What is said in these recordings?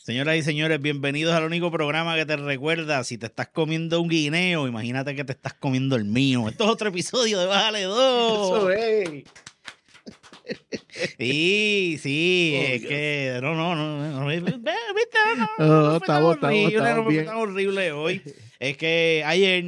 Señoras y señores, bienvenidos al único programa que te recuerda, si te estás comiendo un guineo, imagínate que te estás comiendo el mío. Esto es otro episodio de Bájale 2. Eso es. Sí, Oh, es Dios. que no, ¿viste? No, Fue tan horrible, estamos no fue bien. tan horrible hoy. Es que ayer,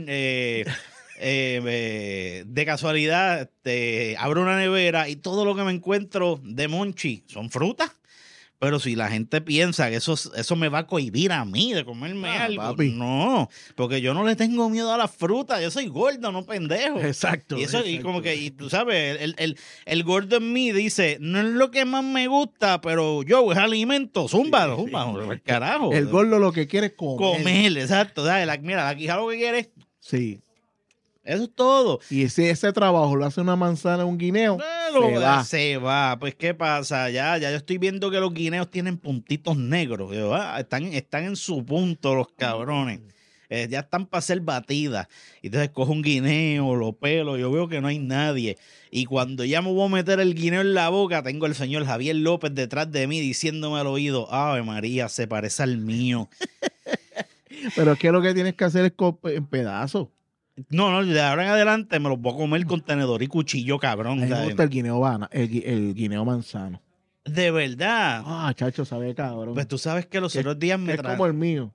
de casualidad, abro una nevera y todo lo que me encuentro de Monchi son frutas. Pero si la gente piensa que eso me va a cohibir a mí de comerme algo, papi. no, porque yo no le tengo miedo a las frutas, yo soy gordo, no pendejo. Exacto. Y eso, y exacto. como que, y tú sabes, el gordo en mí dice, no es lo que más me gusta, pero yo es alimento, zúmbalo, Sí, zúmbalo, el carajo. El gordo lo que quiere es comer. Comer, exacto, ¿sabes? Mira, la quijada lo que quiere, Sí. eso es todo. Y si ese trabajo lo hace una manzana, un guineo, Se va. Pues, ¿qué pasa? Ya yo estoy viendo que los guineos tienen puntitos negros. Están en su punto los cabrones. Ya están para ser batidas. Y entonces cojo un guineo, lo pelo, yo veo que no hay nadie. Y cuando ya me voy a meter el guineo en la boca, tengo el señor Javier López detrás de mí diciéndome al oído, Ave María, se parece al mío. Pero es que lo que tienes que hacer es en pedazos. No, de ahora en adelante me los voy a comer con tenedor y cuchillo, cabrón. A mí me ¿Sabes? gusta el guineo el guineo manzano. De verdad. Ah, chacho, sabe cabrón. Pues tú sabes que los otros días me es como el mío.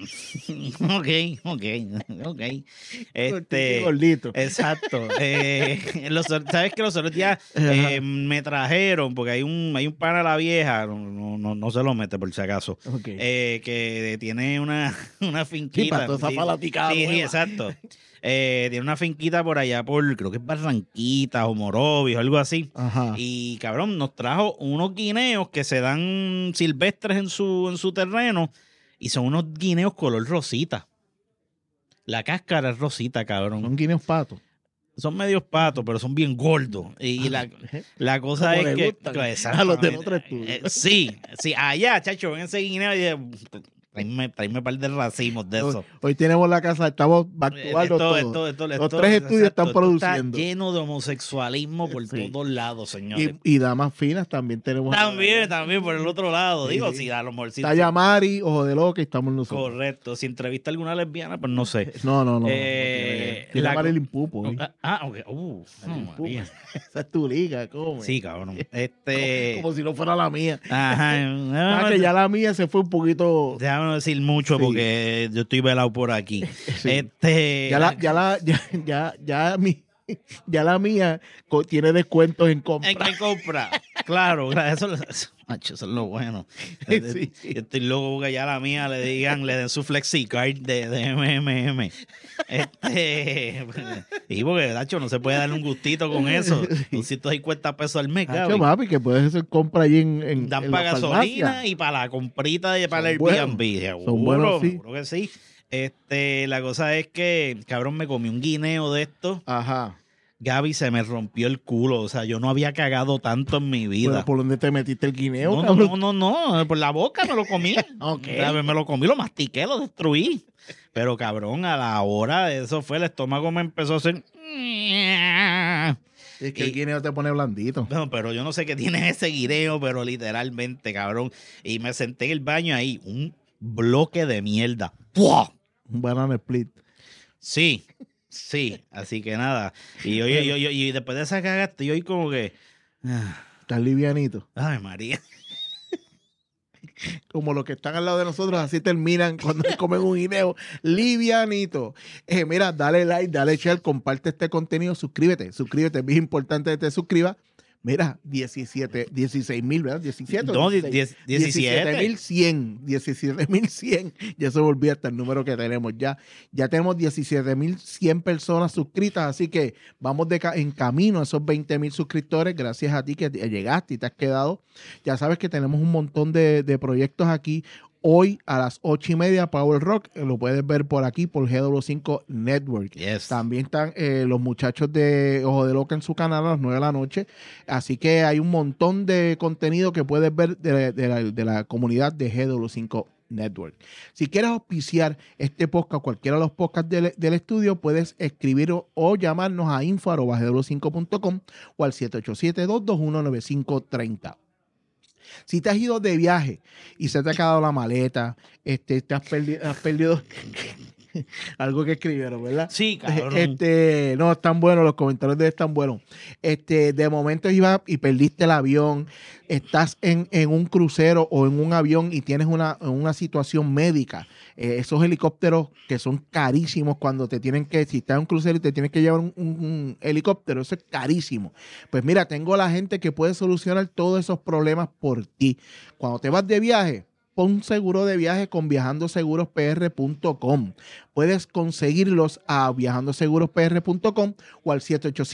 Ok. Gordito. Exacto. Sabes que los otros días me trajeron, porque hay un pana a la vieja, no se lo mete por si acaso, Okay. que tiene una finquita. Sí, para toda esa fanaticada Sí, nueva. exacto. Tiene una finquita por allá creo que es Barranquitas o Morovis o algo así. Ajá. Y cabrón, nos trajo unos guineos que se dan silvestres en su terreno y son unos guineos color rosita. La cáscara es rosita, cabrón. Son guineos patos. Son medios patos, pero son bien gordos. Y la cosa Como es le que... gustan a los del otro estudio. Sí, allá, chacho, en ese guineo y tráeme un par de racimos de eso. Hoy tenemos la casa, estamos actuando todo. Los tres estudios están Esto produciendo. está lleno de homosexualismo por Sí. todos lados, señores. Y damas finas también tenemos. También por el otro lado. Sí, Digo, sí. si a lo mejor... Está Yamari, Ojo de Loca y estamos nosotros. Correcto. Si entrevista a alguna lesbiana, pues no sé. No. Eh, Tiene la- a Marilyn Pupo. ¿eh? Ok. Marilyn María. Esa es tu liga, ¿cómo? Sí, cabrón. Como si no fuera la mía. Ajá. Que ya la mía se fue un poquito. Déjame no decir mucho Sí. porque yo estoy velado por aquí. Sí. Ya la mía tiene descuentos en compra. ¿En qué compra? Claro, eso es lo bueno. Sí. Estoy loco porque ya la mía le den su FlexiCard de MMM. Y porque, Nacho, no se puede dar un gustito con eso. Un 150 pesos al mes, Hacho, cabrón. papi, que puedes hacer compra allí en Dan en para la gasolina farmacia. y para la comprita y para el Son Airbnb. buenos. Seguro, Son buenos, sí. seguro que sí. La cosa es que, cabrón, me comí un guineo de estos. Ajá. Gaby, se me rompió el culo. O sea, yo no había cagado tanto en mi vida. ¿Pero por dónde te metiste el guineo, No, cabrón? no. Por la boca me lo comí. Ok. O sea, me lo comí, lo mastiqué, lo destruí. Pero, cabrón, a la hora de eso fue, el estómago me empezó a hacer... Es que el guineo te pone blandito. No, pero yo no sé qué tiene ese guineo, pero literalmente, cabrón. Y me senté en el baño ahí, un bloque de mierda. ¡Pua! Un banana split. Sí. Así que nada. Y y después de esa cagada, estoy hoy como que... Estás livianito. Ay, María. Como los que están al lado de nosotros, así terminan cuando comen un guineo. Livianito. Mira, dale like, dale share, comparte este contenido, suscríbete. Es bien importante que te suscribas. Mira, 16,000, ¿verdad? 17. No, 17. 17,100. Ya se volvió hasta el número que tenemos. Ya tenemos 17,100 personas suscritas, así que vamos en camino a esos 20,000 suscriptores. Gracias a ti que llegaste y te has quedado. Ya sabes que tenemos un montón de proyectos aquí. Hoy a las 8:30 Power Rock, lo puedes ver por aquí, por GW5 Network. Yes. También están los muchachos de Ojo de Loca en su canal a las 9 de la noche. Así que hay un montón de contenido que puedes ver de la comunidad de GW5 Network. Si quieres auspiciar este podcast, cualquiera de los podcasts del estudio, puedes escribir o llamarnos a info@gw5.com o al 787-221-9530. Si te has ido de viaje y se te ha quedado la maleta, te has perdido algo que escribieron, ¿verdad? Sí, cabrón. No, están buenos, los comentarios de están buenos. De momento ibas y perdiste el avión, estás en un crucero o en un avión y tienes una situación médica. Esos helicópteros que son carísimos cuando te tienen que, si estás en un crucero y te tienes que llevar un helicóptero, eso es carísimo. Pues mira, tengo la gente que puede solucionar todos esos problemas por ti. Cuando te vas de viaje, pon un seguro de viaje con viajandosegurospr.com. Puedes conseguirlos a viajandosegurospr.com o al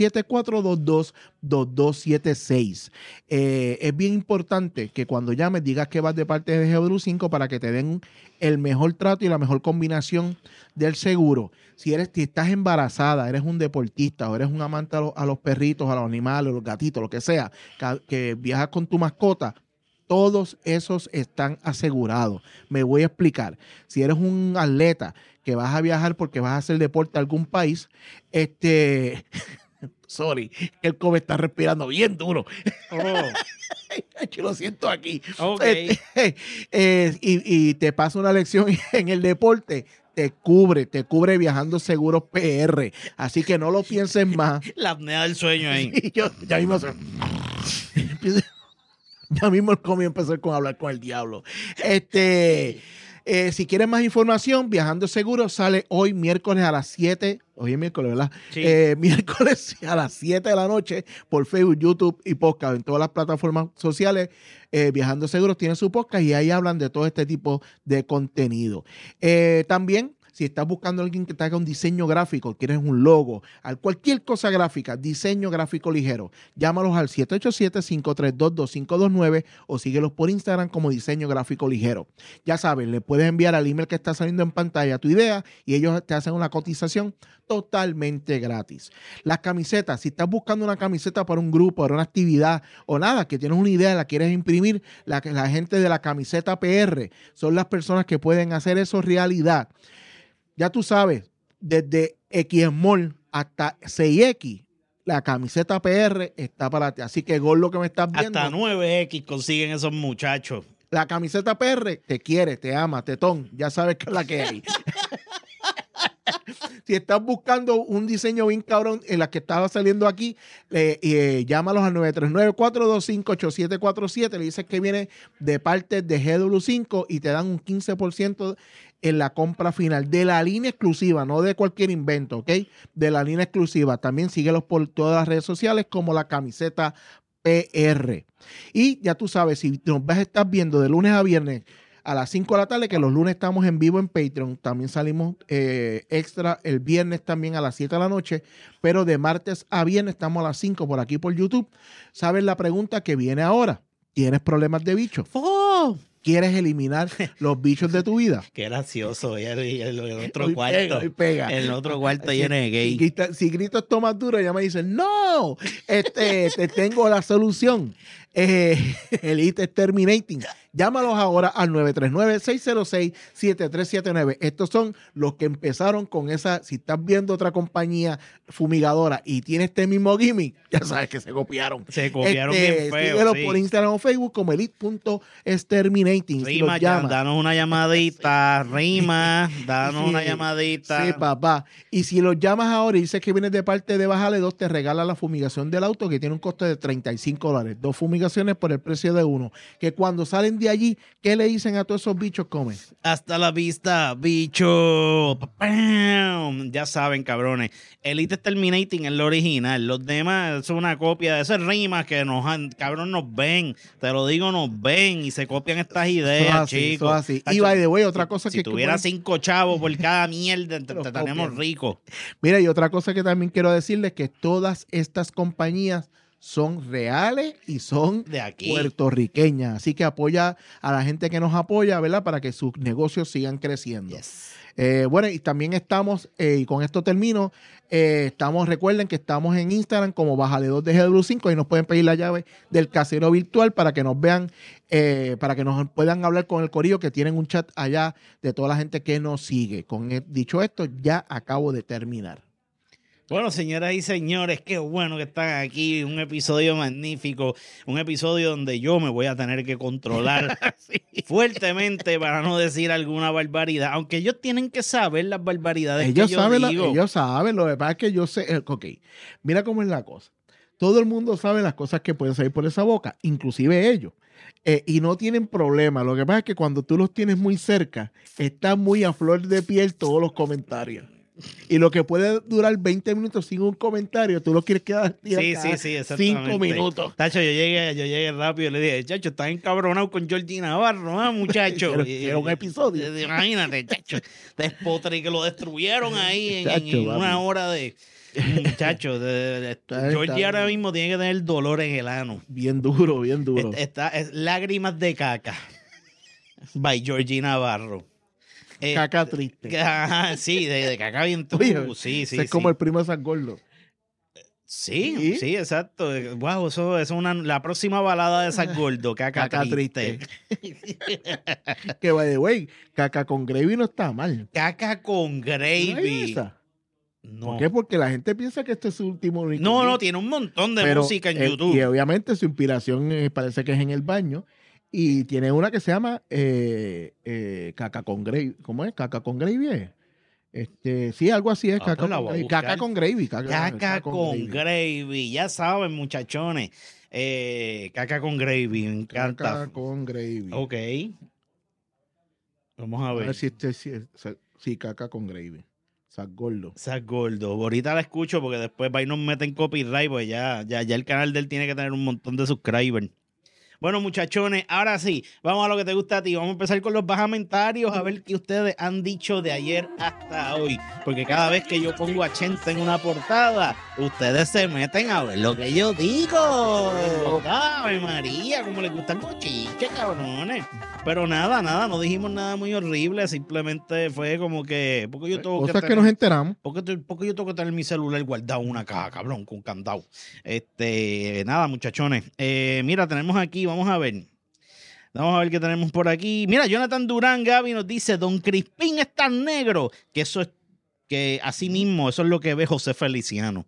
787-422-2276. Es bien importante que cuando llames digas que vas de parte de GW 5 para que te den el mejor trato y la mejor combinación del seguro. Si estás embarazada, eres un deportista o eres un amante a los perritos, a los animales, a los gatitos, lo que sea, que viajas con tu mascota, todos esos están asegurados. Me voy a explicar. Si eres un atleta que vas a viajar porque vas a hacer deporte a algún país, sorry, el COVID está respirando bien duro. Oh. Yo lo siento aquí. Okay. Y te pasa una lección en el deporte. Te cubre Viajando Seguros PR. Así que no lo pienses más. La apnea del sueño ahí. Sí, ya mismo ya mismo el comí empezó con hablar con el diablo. Si quieres más información, Viajando Seguro sale hoy miércoles a las 7. Hoy es miércoles, ¿verdad? Sí. Miércoles a las 7 de la noche por Facebook, YouTube y podcast. En todas las plataformas sociales, Viajando Seguros tiene su podcast y ahí hablan de todo este tipo de contenido. También, si estás buscando a alguien que te haga un diseño gráfico, quieres un logo, cualquier cosa gráfica, diseño gráfico ligero, llámalos al 787-532-2529 o síguelos por Instagram como Diseño Gráfico Ligero. Ya sabes, le puedes enviar al email que está saliendo en pantalla tu idea y ellos te hacen una cotización totalmente gratis. Las camisetas, si estás buscando una camiseta para un grupo, para una actividad o nada, que tienes una idea, la quieres imprimir, la gente de la camiseta PR son las personas que pueden hacer eso realidad. Ya tú sabes, desde XMall hasta 6X, la camiseta PR está para ti. Así que, Gordo, que me estás viendo. Hasta 9X consiguen esos muchachos. La camiseta PR te quiere, te ama, tetón. Ya sabes que es la que hay. Si estás buscando un diseño bien cabrón en la que estaba saliendo aquí, llámalos al 939-425-8747. Le dices que viene de parte de GW5 y te dan un 15% en la compra final de la línea exclusiva, no de cualquier invento, ¿ok? De la línea exclusiva. También síguelos por todas las redes sociales como la camiseta PR. Y ya tú sabes, si nos vas a estar viendo de lunes a viernes a las 5 de la tarde, que los lunes estamos en vivo en Patreon, también salimos extra el viernes también a las 7 de la noche, pero de martes a viernes estamos a las 5 por aquí por YouTube. ¿Sabes la pregunta que viene ahora? ¿Tienes problemas de bicho? ¡Oh! ¿Quieres eliminar los bichos de tu vida? Qué gracioso. El otro Hoy cuarto. pega. El otro cuarto lleno de gay. Si grito esto más duro, ya me dicen, no, te tengo la solución. El IT es Terminating. Llámalos ahora al 939-606-7379. Estos son los que empezaron con esa. Si estás viendo otra compañía fumigadora y tiene este mismo gimmick, ya sabes que se copiaron. Se copiaron bien feo. Síguelo Sí. por Instagram o Facebook como elite.exterminating. Rima, danos una llamadita. Rima, danos una llamadita. Sí, papá. Y si los llamas ahora y dices que vienes de parte de Bájale 2, te regala la fumigación del auto que tiene un costo de $35. 2 fumigaciones por el precio de uno. Que cuando salen de allí, ¿qué le dicen a todos esos bichos? Come. Hasta la vista, bicho. ¡Pam! Ya saben, cabrones. Elite Terminating es lo original. Los demás son una copia de esas rimas que cabrón, nos ven. Te lo digo, nos ven y se copian estas ideas, chicos. Así. Y by the way, otra cosa si que tuviera 5 chavos por cada mierda, te tenemos ricos. Mira, y otra cosa que también quiero decirles que todas estas compañías son reales y son de aquí, puertorriqueñas. Así que apoya a la gente que nos apoya, ¿verdad? Para que sus negocios sigan creciendo. Yes. Bueno, y también estamos, y con esto termino, recuerden que estamos en Instagram como Bájale 2 de GW5 y nos pueden pedir la llave del casero virtual para que nos vean, para que nos puedan hablar con el corillo, que tienen un chat allá de toda la gente que nos sigue. Dicho esto, ya acabo de terminar. Bueno, señoras y señores, qué bueno que están aquí. Un episodio magnífico. Un episodio donde yo me voy a tener que controlar fuertemente para no decir alguna barbaridad. Aunque ellos tienen que saber las barbaridades Ellos que yo saben, digo. ellos saben, lo que pasa es que yo sé, ok, mira cómo es la cosa. Todo el mundo sabe las cosas que pueden salir por esa boca, inclusive ellos. Y no tienen problema. Lo que pasa es que cuando tú los tienes muy cerca, están muy a flor de piel todos los comentarios. Y lo que puede durar 20 minutos sin un comentario, tú lo quieres quedar Sí, exactamente. 5 minutos. Tacho, yo llegué rápido y le dije, chacho, estás encabronado con Georgie Navarro, muchacho. Era un episodio. Imagínate, chacho, despotre que lo destruyeron ahí en Chacho, una papi. hora de... Muchacho, Georgie ahora mismo tiene que tener dolor en el ano. Bien duro, bien duro. Es lágrimas de caca. By Georgie Navarro. Caca triste. Ajá, sí, de caca bien Oye, sí, es como el primo de San Gordo. Sí, sí, exacto. Wow, eso es la próxima balada de San Gordo, caca triste. Que by the way, caca con gravy no está mal. Caca con ¿No hay gravy. esa? No. ¿Por qué? Porque la gente piensa que este es su último único No, hit. tiene un montón de música en YouTube. Y obviamente su inspiración parece que es en el baño. Y tiene una que se llama caca con gravy. ¿Cómo es? Caca con gravy. Sí, algo así es. Pues la voy a Caca con gravy. Caca con gravy. Ya saben, muchachones. Caca con gravy, me encanta. Caca con gravy. Ok. Vamos a A ver. ver si sí, caca con gravy. San Gordo. San Gordo. Ahorita la escucho porque después va y nos meten copyright, pues ya el canal de él tiene que tener un montón de subscribers. Bueno, muchachones, ahora sí, vamos a lo que te gusta a ti. Vamos a empezar con los bajamentarios, a ver qué ustedes han dicho de ayer hasta hoy. Porque cada vez que yo pongo a Chente en una portada, ustedes se meten a ver lo que yo digo. ¡Ave María! Como les gusta el bochinche, cabrones. Pero nada, no dijimos nada muy horrible. Simplemente fue como que... Porque yo tengo Cosas que nos enteramos. porque yo tengo que tener mi celular guardado en una caja, cabrón, con candado. Nada, muchachones. Mira, tenemos aquí, vamos a ver qué tenemos por aquí. Mira, Jonathan Durán, Gaby nos dice, Don Crispín es tan negro, que eso es, que así mismo, eso es lo que ve José Feliciano.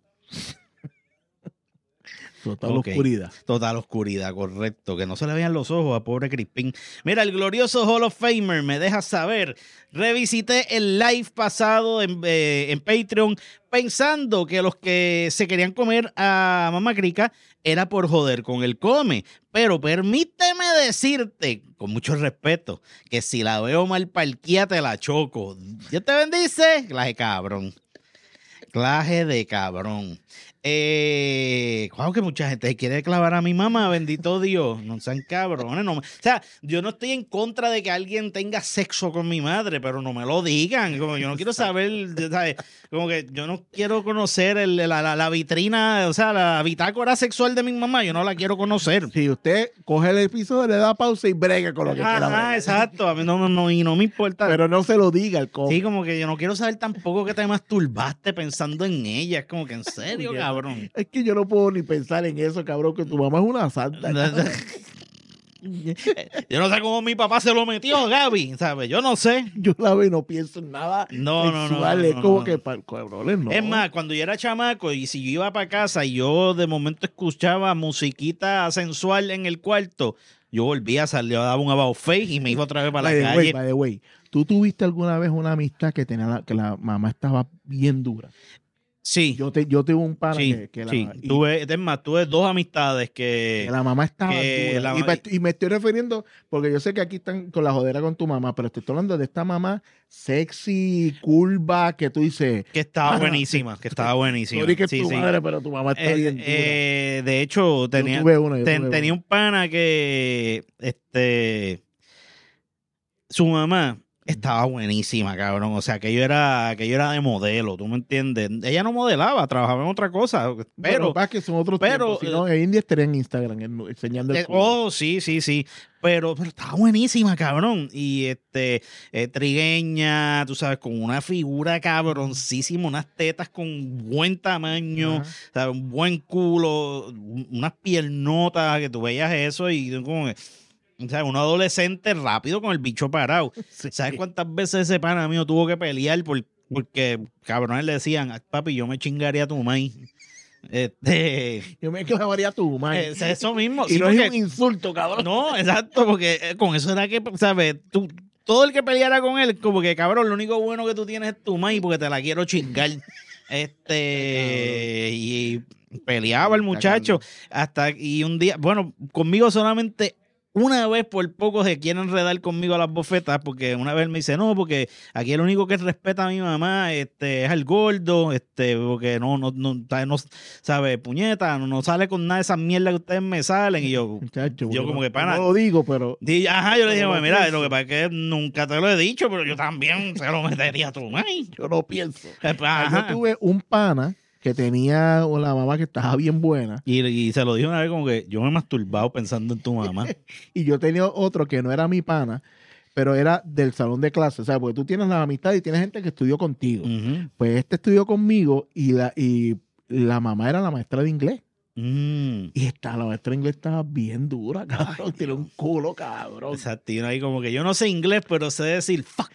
Total oscuridad. Total oscuridad, correcto. Que no se le vean los ojos a pobre Crispín. Mira, el glorioso Hall of Famer me deja saber. Revisité el live pasado en Patreon pensando que los que se querían comer a Mamá Crica era por joder con el come. Pero permíteme decirte, con mucho respeto, que si la veo mal parquía te la choco. Dios te bendice. Clase cabrón. Clase de cabrón. Claro que mucha gente quiere clavar a mi mamá, bendito Dios. No sean cabrones. O sea, yo no estoy en contra de que alguien tenga sexo con mi madre, pero no me lo digan. Como yo no quiero saber, ¿sabes? Como que yo no quiero conocer la vitrina, o sea, la bitácora sexual de mi mamá. Yo no la quiero conocer. Si usted coge el episodio, le da pausa y bregue con lo que quiera. Ah, exacto. A mí y no me importa. Pero no se lo diga el cojo. Sí, como que yo no quiero saber tampoco que te masturbaste pensando en ella. Es como que en serio, cabrón. Es que yo no puedo ni pensar en eso, cabrón, que tu mamá es una santa. Yo no sé cómo mi papá se lo metió, Gaby, ¿sabes? Yo no sé. Yo la veo y no pienso en nada sexual. Es como que, cabrones, no. Es más, cuando yo era chamaco y si yo iba para casa y yo de momento escuchaba musiquita sensual en el cuarto, yo volvía a salir, yo daba un about face y me iba otra vez para la calle. By the way, ¿tú tuviste alguna vez una amistad que tenía que la mamá estaba bien dura? Sí. Yo tuve un pana sí, que sí. Tuve dos amistades que la mamá estaba dura. Y me estoy refiriendo, porque yo sé que aquí están con la jodera con tu mamá, pero te estoy hablando de esta mamá sexy, curva, que tú dices... Que estaba buenísima, que estaba buenísima. Sorry que es tu madre, pero tu mamá está bien dura. De hecho, tenía un pana que... su mamá... Estaba buenísima, cabrón. O sea, que yo era de modelo, ¿tú me entiendes? Ella no modelaba, trabajaba en otra cosa. Pero que son otros tiempos. Si no, en India estaría en Instagram enseñando el culo. Sí. Pero estaba buenísima, cabrón. Y trigueña, tú sabes, con una figura cabroncísima, unas tetas con buen tamaño, ¿sabes? Un buen culo, unas piernotas, que tú veías eso y como... O sea, un adolescente rápido con el bicho parado. Sí. ¿Sabes cuántas veces ese pana mío tuvo que pelear Porque cabrones le decían, papi, yo me chingaría a tu maíz. Yo me clavaría tu madre. Es eso mismo. Y sí, no es porque- un insulto, cabrón. No, exacto, porque con eso era que, ¿sabes? Todo el que peleara con él, como que, cabrón, lo único bueno que tú tienes es tu maíz porque te la quiero chingar. Y peleaba el muchacho y un día, bueno, conmigo solamente una vez por poco se quiere enredar conmigo a las bofetas, porque una vez me dice, no, porque aquí el único que respeta a mi mamá es el gordo, porque no sabe, puñeta, no sale con nada de esas mierdas que ustedes me salen. Y yo, Muchacho, yo como que pana. no lo digo, pero Ajá, yo le dije, no lo pues, mira, pienso. lo que pasa es que nunca te lo he dicho, pero yo también se lo metería a tu maíz. yo no pienso. Ajá. Yo tuve un pana que tenía la mamá que estaba bien buena Y se lo dije una vez como que yo me he masturbado pensando en tu mamá. y yo tenía otro que no era mi pana, pero era del salón de clase, o sea, porque tú tienes la amistad y tienes gente que estudió contigo. Ujú. Pues este estudió conmigo y la mamá era la maestra de inglés. Mm. Y la maestra de inglés estaba bien dura, cabrón. Tiene un culo, cabrón. Exacto, y uno ahí como que yo no sé inglés, pero sé decir fuck.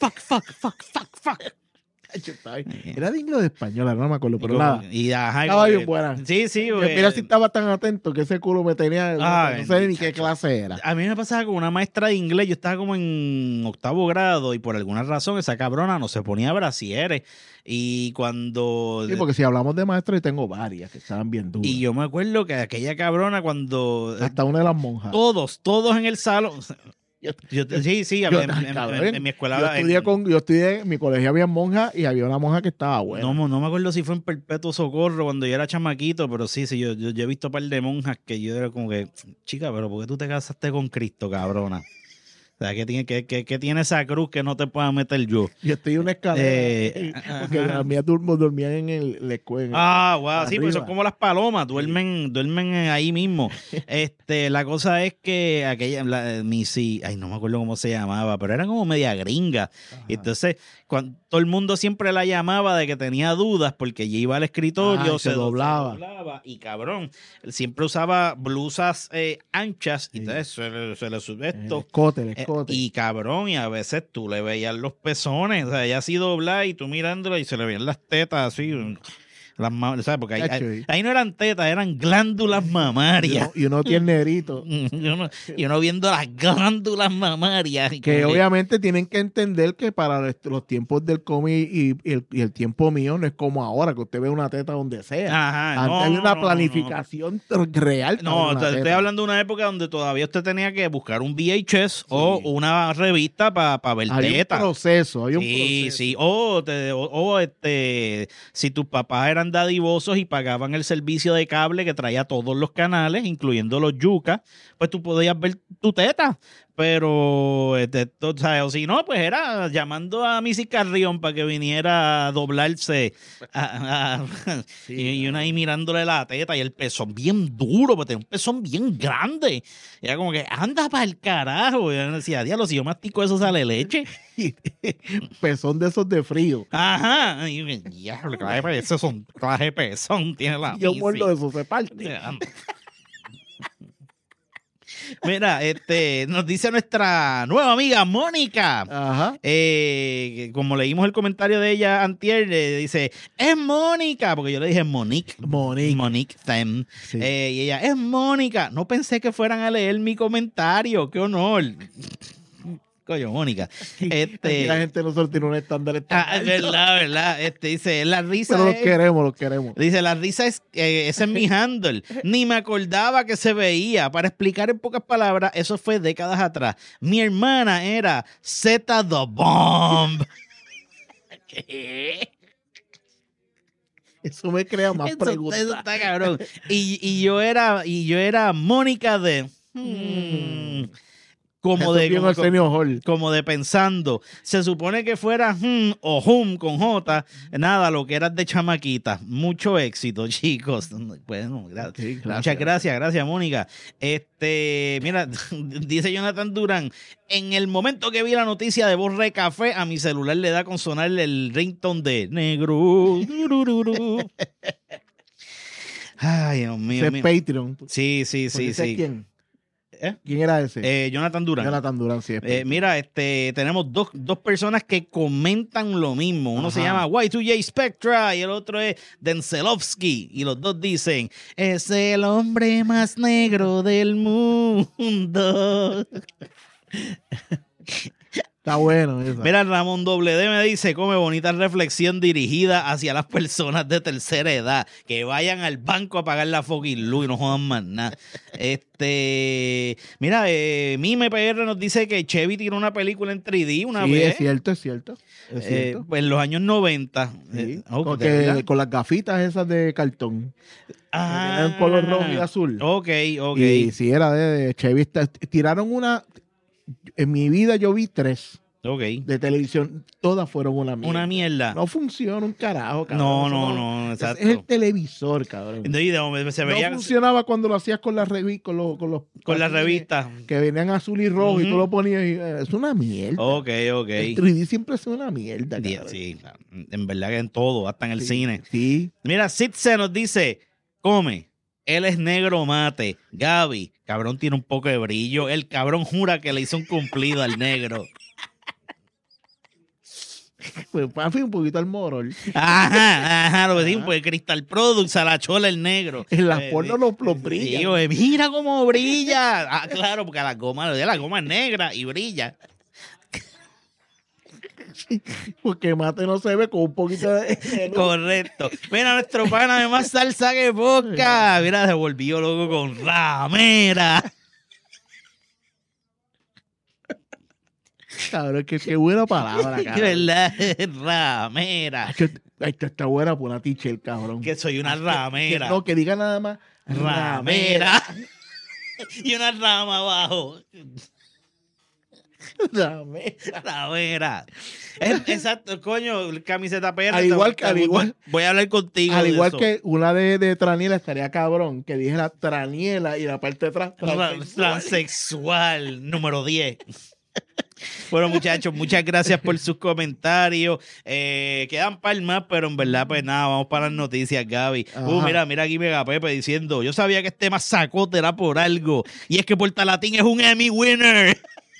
Era de inglés o de español, no me acuerdo, pero Y como- nada. y ajá, Estaba como bien que- buena. Sí, sí. Mira si estaba tan atento que ese culo me tenía. Ah, no sé ni bendito. qué clase era. A mí me pasaba con una maestra de inglés, yo estaba como en 8º grado y por alguna razón esa cabrona no se ponía brasieres y cuando... Sí, porque si hablamos de maestros, yo tengo varias que estaban bien duras. Y yo me acuerdo que aquella cabrona cuando... Hasta una de las monjas. Todos en el salón... Sí, Cabrón, en mi escuela... yo estudié en mi colegio, había monjas y había una monja que estaba buena. No me acuerdo si fue en Perpetuo Socorro cuando yo era chamaquito, pero sí, yo he visto un par de monjas que yo era como que, chica, pero ¿por qué tú te casaste con Cristo, cabrona? O sea, ¿qué tiene esa cruz que no te pueda meter yo? Yo estoy en una escalera. Porque ajá. las mías dormían en la escuela. Ah, wow, sí, arriba. pues son como las palomas, duermen ahí mismo. La cosa es que aquella, ay, no me acuerdo cómo se llamaba, pero era como media gringa. Ajá. Y entonces, todo el mundo siempre la llamaba de que tenía dudas porque ella iba al escritorio, Ah, y se doblaba. y cabrón, él siempre usaba blusas anchas y Sí. entonces se le sube esto. El escote. Y cabrón, y a veces tú le veías los pezones, o sea, ella así doblada y tú mirándola y se le veían las tetas así, ¿sabes? Porque ahí no eran tetas, eran glándulas mamarias. Y uno tiene negrito. Y uno viendo las glándulas mamarias. Y Que como obviamente tienen que entender que para los tiempos del cómic y el tiempo mío no es como ahora, que usted ve una teta donde sea. Ajá, Antes había una planificación real. No, para una estoy teta. hablando de una época donde todavía usted tenía que buscar un VHS o una revista para ver Había tetas. un proceso. Sí, sí. Si tus papás eran dadivosos y pagaban el servicio de cable que traía todos los canales, incluyendo los yucas, pues tú podías ver tu teta. Pero, o si no, pues era llamando a Missy Carrión para que viniera a doblarse y una ahí mirándole la teta y el pezón bien duro, porque tenía un pezón bien grande. Y era como que, anda para el carajo. Y yo decía, diablo, si yo mastico eso sale leche. Pezón de esos de frío. Ajá. Y yo, diablo, clase de pezón tiene la Yo Missy. muerdo eso, se parte. Mira, nos dice nuestra nueva amiga Mónica. Ajá. Como leímos el comentario de ella antier, dice, es Mónica, porque yo le dije Monique Them. Sí. Y ella, es Mónica. No pensé que fueran a leer mi comentario. Qué honor. Coño, Mónica. Aquí la gente nosotros tiene un estándar. Verdad. Dice, la risa Pero es... los queremos. Dice, la risa es, ese es mi handle. Ni me acordaba que se veía. Para explicar en pocas palabras, eso fue décadas atrás. Mi hermana era Z the Bomb. ¿Qué? Eso me crea más preguntas. Eso está cabrón. Y yo era Mónica de... Eso es bien Arsenio Hall. como de pensando. Se supone que fuera o con J. Nada, lo que eras de chamaquita. Mucho éxito, chicos. Bueno, Sí, muchas gracias, Mónica. Mira, dice Jonathan Durán, en el momento que vi la noticia de Borre Café, a mi celular le da con sonar el ringtone de negro. Ay, Dios mío. Ese es Patreon. Sí. ¿Quién? ¿Quién era ese? Jonathan Durán. Jonathan Durán, sí. Mira, tenemos dos personas que comentan lo mismo. Uno se Ajá. llama Y2J Spectra y el otro es Denzelovsky. Y los dos dicen, es el hombre más negro del mundo. Está bueno eso. Mira, Ramón WD me dice, come bonita reflexión dirigida hacia las personas de tercera edad, que vayan al banco a pagar la fucking luz y no jodan más nada. Mira, Mime PR nos dice que Chevy tiró una película en 3D una Sí, vez. es cierto. Es cierto. Pues en los años 90. Sí. ¿De verdad? Con las gafitas esas de cartón. Ah, Tenían color rojo y azul. Ok. Y si era de Chevy. Tiraron una. En mi vida yo vi 3 Ok. de televisión. Todas fueron una mierda. Una mierda. No funciona un carajo, cabrón. No, exacto. Es el televisor, cabrón. Se veía No funcionaba cuando lo hacías con la revista, con las revistas. que venían azul y rojo y tú Ujú. lo ponías y es una mierda. Ok. El 3D siempre es una mierda, cabrón. Sí, en verdad que en todo, hasta en el cine. Sí. Mira, Sitze nos dice, come, él es negro mate. Gaby, cabrón tiene un poco de brillo. El cabrón jura que le hizo un cumplido al negro. Pues papi, un poquito al morol. Ajá, lo decimos, pues Crystal Products, a la chola el negro. En las pornos los brillan. Sí, güey, mira cómo brilla. Ah, claro, porque la goma es negra y brilla. Porque mate no se ve con un poquito de... Correcto. Mira, nuestro pana de más salsa que boca. Mira, se volvió loco con ramera. Cabrón, qué buena palabra, De cabrón. verdad, ramera. Ay, está buena por una teacher, cabrón. Que soy una ramera. No, que diga nada más. Ramera. Y una rama abajo. Ramera. Ramera. Exacto, coño, camiseta perra. Al igual- Voy a hablar contigo. Al de igual eso. que una de Traniela estaría cabrón, que dijera Traniela y la parte de atrás Transexual número 10. Bueno, muchachos, muchas gracias por sus comentarios. Quedan palmas, pero en verdad, pues nada, vamos para las noticias, Gaby. Ajá. Mira aquí Mega Pepe diciendo, yo sabía que este masacote era por algo, y es que Puerto Latín es un Emmy winner.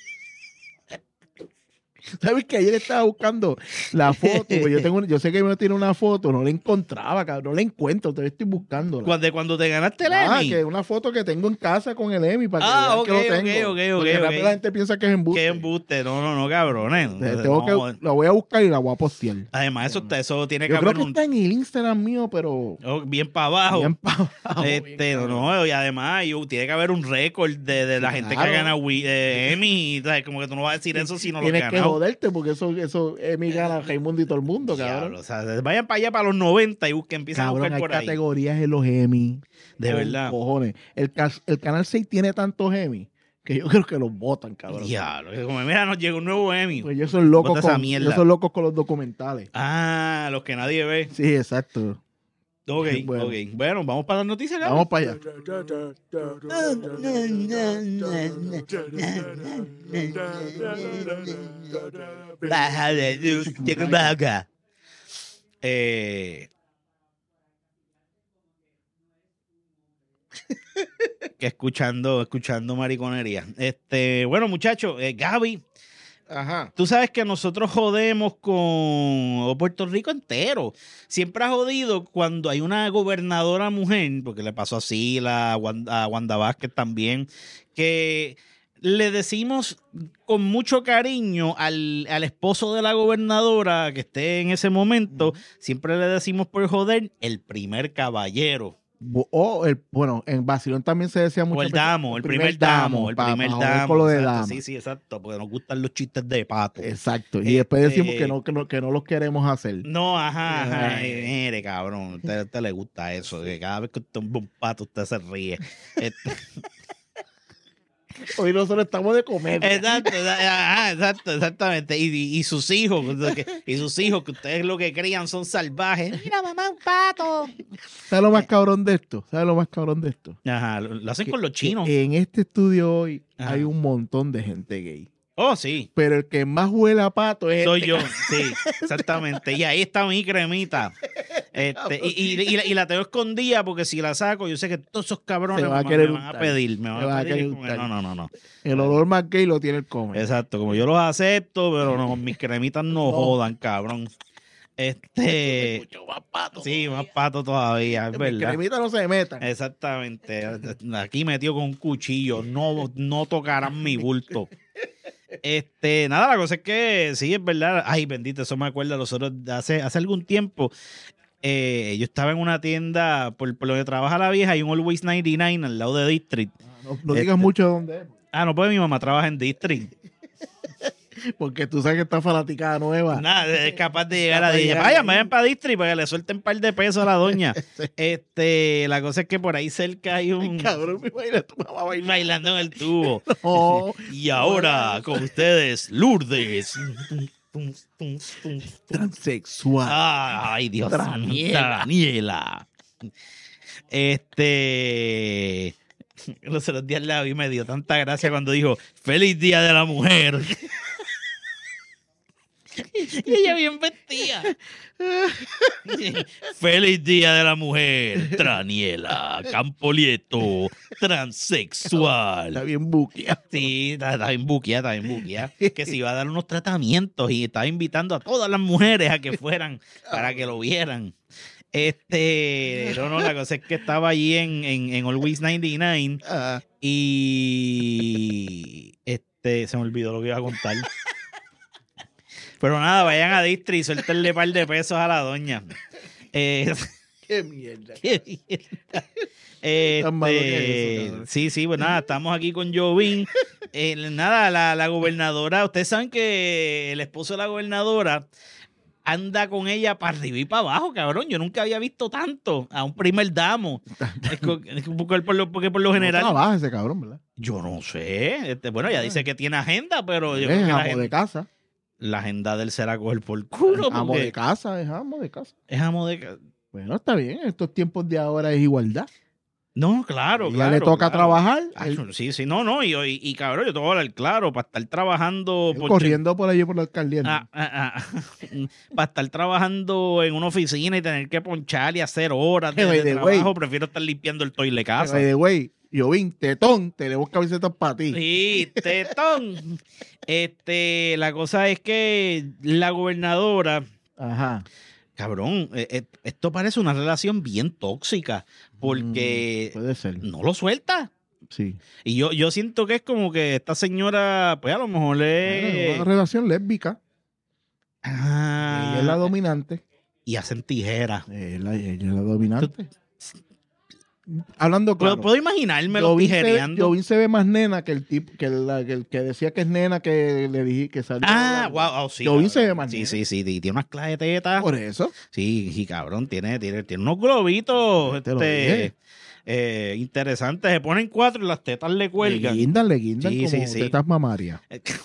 ¿Sabes que ayer estaba buscando la foto? Pues yo sé que me tiene una foto, no la encontraba, cabrón, no la encuentro, todavía estoy buscándola. Cuando te ganaste el Emmy. Que una foto que tengo en casa con el Emmy para que Ah, vean que lo tengo. ok, Porque rápido ok. la gente piensa que es embuste. Qué embuste, no, cabrones. La voy a buscar y la voy a postear. Además, eso tiene que Yo creo haber que está en el Instagram mío, pero bien para abajo. bien para abajo. Y además tiene que haber un récord de la gente que ha Claro. ganado Emmy. ¿Sabes? Como que tú no vas a decir eso si no lo has Tienes que ganado. joderte porque eso Emmy gana Raimundo y todo el mundo, cabrón. Diablo, o sea, vayan para allá para los 90 y empiezan Cabrón, a buscar hay por ahí. categorías en los Emmy. De Con verdad. Cojones. El Canal 6 tiene tantos Emmy que yo creo que los votan, cabrón. Diablo, es como, mira, nos llegó un nuevo Emmy. Pues ellos son locos Bota esa mierda. con los documentales. Ah, los que nadie ve. Sí, exacto. Ok. Bueno, vamos para las noticias, Gaby. Vamos para allá. Baja de luz, llega baja. Que escuchando mariconería. Bueno, muchachos, Gaby, Ajá. tú sabes que nosotros jodemos con Puerto Rico entero. Siempre ha jodido cuando hay una gobernadora mujer, porque le pasó así a Wanda Vázquez también, que le decimos con mucho cariño al esposo de la gobernadora que esté en ese momento, siempre le decimos por joder, el primer caballero. Bueno, en Basilón también se decía mucho. O el damo, el primer damo. Con lo de exacto, dama. sí, exacto, porque nos gustan los chistes de pato. Exacto. Y después decimos que no los queremos hacer. No, ajá. Ay. Mire, cabrón, a usted le gusta eso, que cada vez que usted ve un pato, usted se ríe. Hoy nosotros estamos de comer. Exactamente. Y sus hijos, que ustedes lo que crían son salvajes. Mira, mamá, un pato. ¿Sabes lo más cabrón de esto? Ajá, lo hacen con los chinos. Que en este estudio hoy Ajá. hay un montón de gente gay. Oh, sí. Pero el que más huele a pato es Soy yo, sí, exactamente. Y ahí está mi cremita. Y la tengo escondida porque si la saco, yo sé que todos esos cabrones Se va a me querer van a untar. pedir. Me Se van va a a pedir. querer Como que untar. no. El olor más gay lo tiene el come. Exacto, como yo los acepto, pero no, mis cremitas no jodan, cabrón. Mucho más pato. Sí, más pato todavía, es Mis verdad. cremitas no se metan. Exactamente. Aquí metido con un cuchillo. No tocarán mi bulto. Nada, la cosa es que sí, es verdad. Ay, bendito, eso me acuerda. Nosotros hace algún tiempo, yo estaba en una tienda por donde trabaja la vieja, hay un Always 99 al lado de District. No digas mucho de dónde es. No, pues mi mamá trabaja en District. Porque tú sabes que está fanaticada nueva. Nada, es capaz de llegar a Capaz de decir, llegar vaya, ahí. vayan para District para que le suelten un par de pesos a la doña. La cosa es que por ahí cerca hay un Cabrón, me imagino a tu mamá bailando. bailando en el tubo. No. Y ahora, con ustedes, Lourdes. Transexual. Ay, Dios mío. Daniela. Los otros días la vi, me dio tanta gracia cuando dijo, ¡Feliz Día de la Mujer! Y ella bien vestida. ¡Feliz Día de la Mujer! Daniela Campolieto, Está transexual. bien buqueado. Sí, está bien buqueada, que se iba a dar unos tratamientos y estaba invitando a todas las mujeres a que fueran para que lo vieran. La cosa es que estaba allí en Always 99 Ah, y se me olvidó lo que iba a contar. Pero nada, vayan a Distri y suéltenle un par de pesos a la doña. qué mierda. Tan malo que es eso, cabrón. Sí, pues nada, estamos aquí con Jovín. Nada, la gobernadora, ustedes saben que el esposo de la gobernadora anda con ella para arriba y para abajo, cabrón. Yo nunca había visto tanto a un primer damo. Porque por lo general... No trabaja ese cabrón, ¿verdad? Yo no sé. Bueno, ella dice que tiene agenda, pero yo Es creo que amo de casa. la agenda de él será coger por culo. Amo porque de casa, es amo de casa. es amo de casa. Bueno, está bien. En estos tiempos de ahora es igualdad. No, claro, Ya claro. le toca claro. trabajar. Sí, no. Y cabrón, yo te voy a hablar claro, para estar trabajando. Él corriendo por allí por la alcaldía. Para estar trabajando en una oficina y tener que ponchar y hacer horas de By the way. trabajo, prefiero estar limpiando el toile de casa. By the way, Jovín, tetón, tenemos camisetas para ti. Sí, tetón. La cosa es que la gobernadora, Ajá. cabrón, esto parece una relación bien tóxica porque Puede ser. no lo suelta. Sí. Y yo siento que es como que esta señora, pues a lo mejor Es una relación lésbica. Ah, Ella es la dominante. y hacen tijeras. Ella es la dominante. Hablando claro. ¿Puedo imaginarme los Jovín tijereando? Jovín se ve más nena que el tipo el que decía que es nena que le dije que salió. Wow, sí. Jovín cabrón. se ve más Sí, nena. sí, y tiene unas clases de tetas. Por eso. Sí, y cabrón, tiene unos globitos Te lo dije. interesantes. Se ponen 4 y las tetas le cuelgan. Le guindan Sí, como sí. tetas mamarias.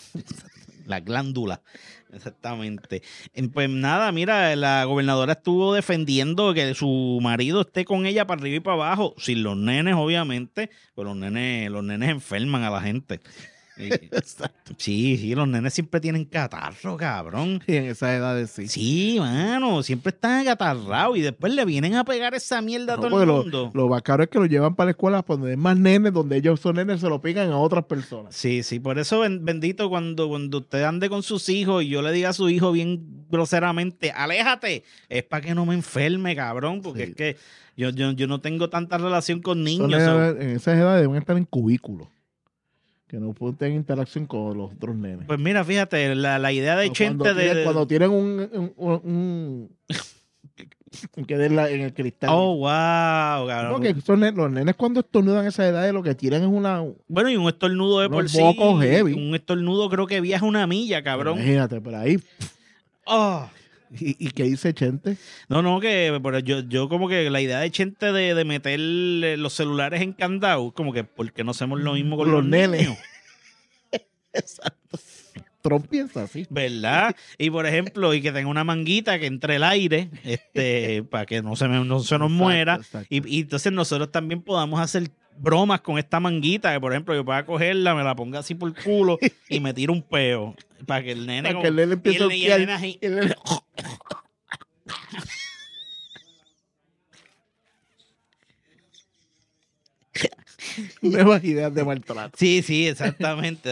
La glándula. Exactamente. Pues nada, mira, la gobernadora estuvo defendiendo que su marido esté con ella para arriba y para abajo, sin los nenes, obviamente, pues los nenes enferman a la gente. Sí, los nenes siempre tienen catarro, cabrón. Y en esas edades sí. Sí, mano, siempre están acatarrados y después le vienen a pegar esa mierda a No, todo el porque mundo. lo más caro es que lo llevan para la escuela donde hay más nenes, donde ellos son nenes, se lo pican a otras personas. Sí, por eso bendito cuando usted ande con sus hijos y yo le diga a su hijo bien groseramente, aléjate, es para que no me enferme, cabrón, porque Sí. es que yo no tengo tanta relación con Son niños. en esas edades deben estar en cubículos. Que no pueden tener interacción con los otros nenes. Pues mira, fíjate, la idea de Chente Cuando tienen un que den en el cristal. Oh, wow, cabrón. No, que los nenes cuando estornudan a esa edad lo que tiran es una... Bueno, y un estornudo de por unos sí. mocos heavy. Un estornudo creo que viaja 1 milla, cabrón. Imagínate, por ahí. Oh. ¿Y qué dice Chente? No, pero yo como que la idea de Chente de meter los celulares en candado, como que porque no hacemos lo mismo con Los los nenes. niños, Exacto. Trump piensa así. ¿verdad? Y por ejemplo, y que tenga una manguita que entre el aire, para que no se nos muera. Exacto. Y entonces nosotros también podamos hacer bromas con esta manguita, que por ejemplo yo pueda cogerla, me la ponga así por el culo y me tire un peo, para que el nene... Para que el nene empiece a y el nene así, y el nene- Nuevas ideas de maltrato. Sí, exactamente.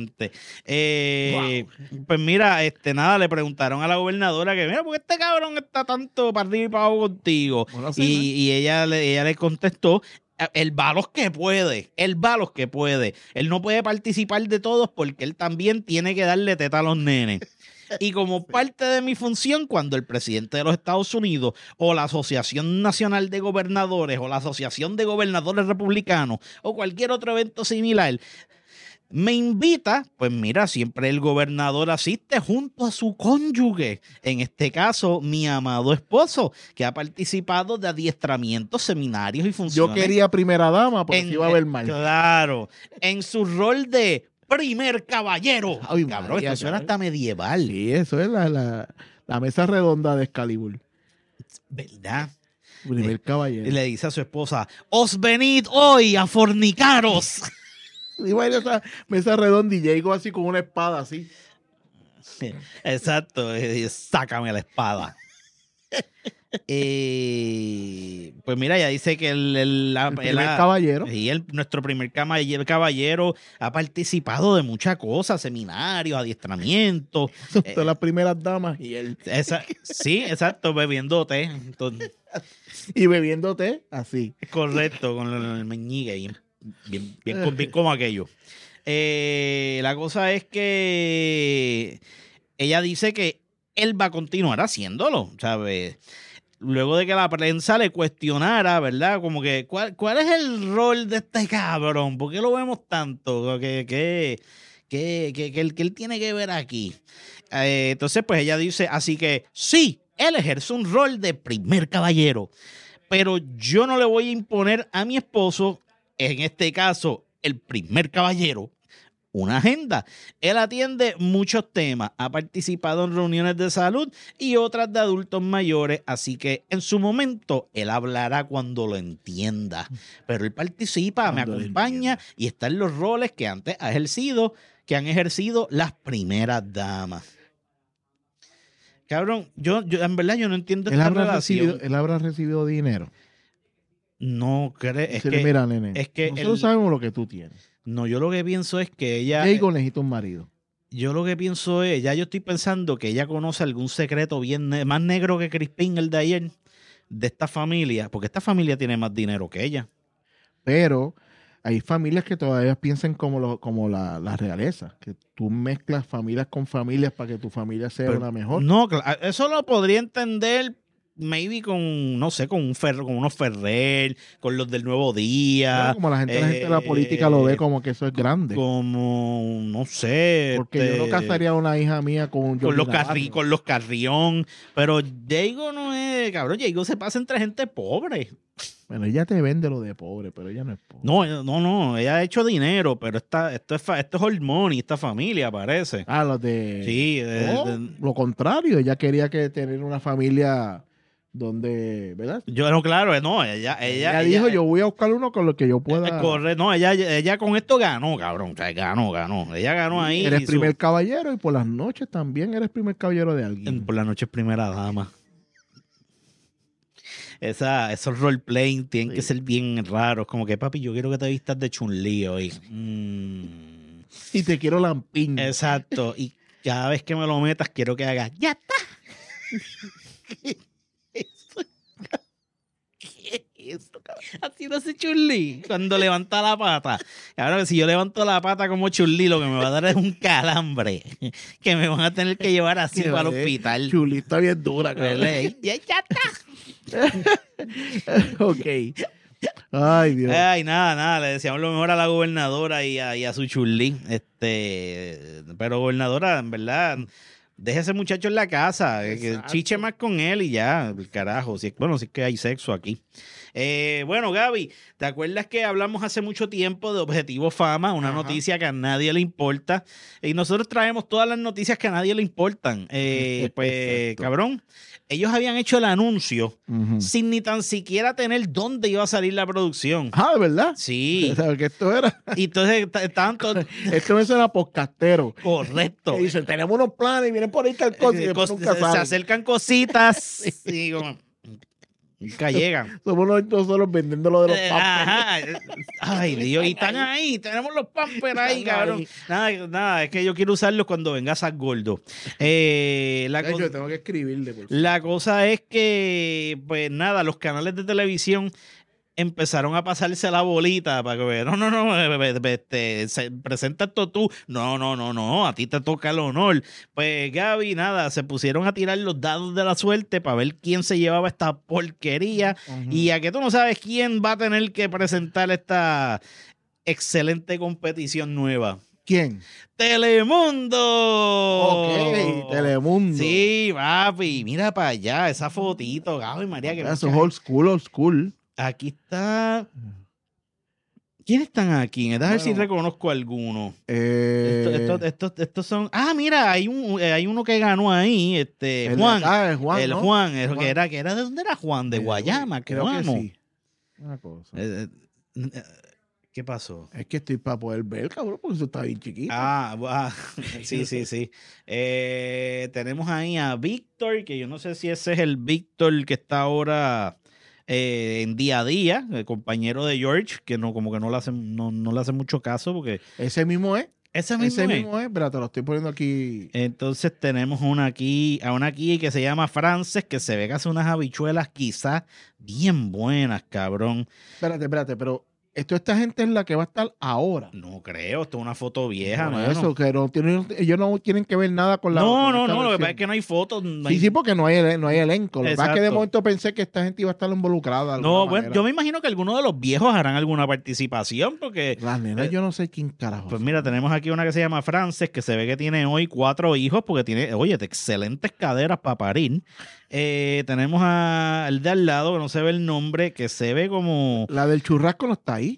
Pues mira, nada, le preguntaron a la gobernadora que, mira, ¿por qué este cabrón está tanto para arriba y para abajo contigo? Bueno, sí, Y ella le contestó, él va a los que puede. Él no puede participar de todos porque él también tiene que darle teta a los nenes. Y como parte de mi función, cuando el presidente de los Estados Unidos o la Asociación Nacional de Gobernadores o la Asociación de Gobernadores Republicanos o cualquier otro evento similar me invita, pues mira, siempre el gobernador asiste junto a su cónyuge, en este caso mi amado esposo, que ha participado de adiestramientos, seminarios y funciones. Yo quería primera dama, pero sí iba a ver mal. Claro, en su rol de primer caballero. Ay, cabrón, María, esto suena cabrón. hasta medieval. Sí, eso es la mesa redonda de Excalibur. ¿Verdad? Primer caballero. Y le dice a su esposa, os venid hoy a fornicaros. Iba a ir a esa mesa redonda y llego así con una espada así. Exacto, sácame la espada. Pues mira, ya dice que el primer caballero. Y nuestro primer caballero ha participado de muchas cosas, seminarios, adiestramientos. Son las primeras damas y él. Sí, exacto, bebiendo té. Entonces, y bebiendo té así. correcto, con el meñique, bien como aquello. La cosa es que ella dice que él va a continuar haciéndolo, ¿sabes? Luego de que la prensa le cuestionara, ¿verdad? Como que, ¿cuál es el rol de este cabrón? ¿Por qué lo vemos tanto? Que él tiene que ver aquí. Entonces, pues ella dice, así que sí, él ejerce un rol de primer caballero, pero yo no le voy a imponer a mi esposo, en este caso, el primer caballero, una agenda. Él atiende muchos temas, ha participado en reuniones de salud y otras de adultos mayores, así que en su momento él hablará cuando lo entienda. Pero él participa, me acompaña y está en los roles que antes que han ejercido las primeras damas. Cabrón, yo en verdad yo no entiendo esta relación. Él habrá recibido dinero. No creo, mira, nene, es que nosotros sabemos lo que tú tienes. No, yo lo que pienso es que ella... Jago necesita un marido. Yo lo que pienso es, ya yo estoy pensando que ella conoce algún secreto más negro que Crispin, el de ayer, de esta familia, porque esta familia tiene más dinero que ella. Pero hay familias que todavía piensan como la realeza, que tú mezclas familias con familias para que tu familia sea una mejor. No, eso lo podría entender maybe con, no sé, con unos Ferrer, con los del Nuevo Día. Bueno, como la gente de la política lo ve como que eso es grande. Como, no sé. Porque yo no casaría a una hija mía con los Carrión. Pero Jago no es, cabrón, Jago se pasa entre gente pobre. Bueno, ella te vende lo de pobre, pero ella no es pobre. No, ella ha hecho dinero, pero esto es hormón y esta familia, parece. Ah, los de... Sí. Lo contrario, ella quería tener una familia... donde, ¿verdad? Yo no, claro, no, ella dijo, yo voy a buscar uno con lo que yo pueda. Correr, no, ella con esto ganó, cabrón, o sea, ganó. Ella ganó ahí. Eres primer caballero y por las noches también eres primer caballero de alguien. Por las noches primera dama. Esos roleplaying tienen que ser bien raros, como que, papi, yo quiero que te vistas de Chun-Li hoy. Y te quiero lampiño. Exacto, y cada vez que me lo metas quiero que hagas, ¡ya está! ¿Qué es eso, cabrón? Así no hace Chun-Li cuando levanta la pata. Claro, si yo levanto la pata como Chun-Li, lo que me va a dar es un calambre que me van a tener que llevar así para el hospital. Chun-Li está bien dura, cabrón. Ya está. Ok. Ay, Dios. Ay, nada, le deseamos lo mejor a la gobernadora y a su Chun-Li. Pero gobernadora, en verdad, deje a ese muchacho en la casa, que chiche más con él y ya, el carajo. Si es que hay sexo aquí. Bueno, Gaby, ¿te acuerdas que hablamos hace mucho tiempo de Objetivo Fama? Una noticia que a nadie le importa. Y nosotros traemos todas las noticias que a nadie le importan. Pues, cabrón, ellos habían hecho el anuncio sin ni tan siquiera tener dónde iba a salir la producción. Ah, ¿de verdad? Sí. ¿Sabes qué esto era? Y entonces estaban todos... Esto no era podcastero. Correcto. Que dicen, tenemos unos planes y vienen por ahí tal cosa y después nunca se salen. acercan cositas. Sí, como... Nunca llegan. Somos nosotros vendiendo lo de los pampers. Ajá. Ay, Dios, y están ahí, tenemos los pampers ahí, Están cabrón. Nada, es que yo quiero usarlos cuando vengas a gordo. Yo tengo que escribirle, por favor. La cosa es que, pues nada, los canales de televisión empezaron a pasarse la bolita para que presenta esto tú. No, a ti te toca el honor. Pues Gaby, nada, se pusieron a tirar los dados de la suerte para ver quién se llevaba esta porquería. Y a que tú no sabes quién va a tener que presentar esta excelente competición nueva. ¿Quién? ¡Telemundo! Ok, Telemundo. Sí, papi, mira para allá, esa fotito, Gaby María. Que Eso es old school. Aquí está. ¿Quiénes están aquí? A ver si reconozco alguno. Estos son. Ah, mira, hay uno que ganó ahí, Juan. Es Juan. El ¿no? Juan, Juan. que era ¿de dónde era Juan? De Guayama, creo que vamos. sí. Una cosa. ¿Qué pasó? Es que estoy para poder ver, cabrón, porque eso está bien chiquito. Sí. Tenemos ahí a Víctor, que yo no sé si ese es el Víctor que está ahora en día a día, el compañero de George, que no le hace mucho caso porque Ese mismo es. ese mismo es. Pero te lo estoy poniendo aquí. Entonces tenemos a una aquí que se llama Frances, que se ve que hace unas habichuelas quizás bien buenas, cabrón. Espérate, pero esta gente es la que va a estar ahora. No creo, esto es una foto vieja, Bueno, mano. eso, que ellos no tienen que ver nada con la. No, con esta lo que versión. pasa es que no hay fotos. Sí, porque no hay elenco. Lo que pasa es que de Exacto. momento pensé que esta gente iba a estar involucrada. de No, alguna bueno, manera. yo me imagino que algunos de los viejos harán alguna participación porque... Las nenas, yo no sé quién carajo. Pues mira, tenemos aquí una que se llama Frances, que se ve que tiene hoy 4 hijos porque tiene, oye, excelentes caderas para parir. Tenemos al de al lado, que no se ve el nombre, que se ve como... La del churrasco no está ahí.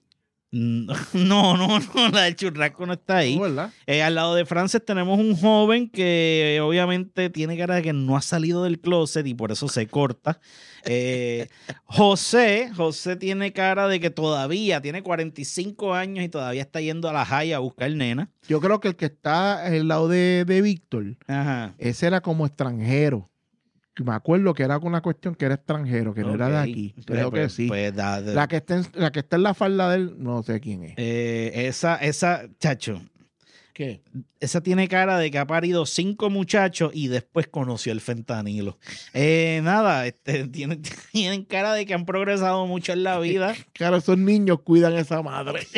No, la del churrasco no está ahí. No, ¿verdad? Al lado de Frances tenemos un joven que obviamente tiene cara de que no ha salido del closet y por eso se corta. José tiene cara de que todavía tiene 45 años y todavía está yendo a la high a buscar nena. Yo creo que el que está al lado de Víctor, Ajá. ese era como extranjero. Me acuerdo que era una cuestión que era extranjero, que no era de aquí. Creo que sí. La que está en la falda de él, no sé quién es. Esa, chacho, ¿Qué? esa tiene cara de que ha parido 5 muchachos y después conoció el fentanilo. Nada, tienen cara de que han progresado mucho en la vida. Claro, esos niños cuidan a esa madre.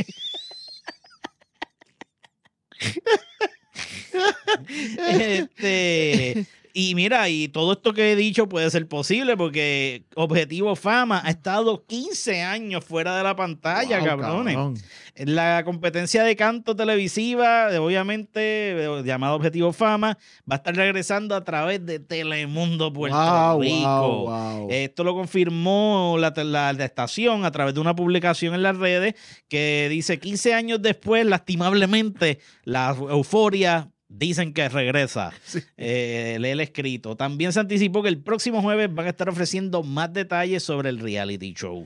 Y mira, y todo esto que he dicho puede ser posible porque Objetivo Fama ha estado 15 años fuera de la pantalla, Wow, cabrones. cabrón. La competencia de canto televisiva, obviamente, llamada Objetivo Fama, va a estar regresando a través de Telemundo Puerto Rico. Wow. Esto lo confirmó la estación a través de una publicación en las redes que dice 15 años después, lastimablemente, la euforia dicen que regresa. Sí. Lee el escrito. También se anticipó que el próximo jueves van a estar ofreciendo más detalles sobre el reality show.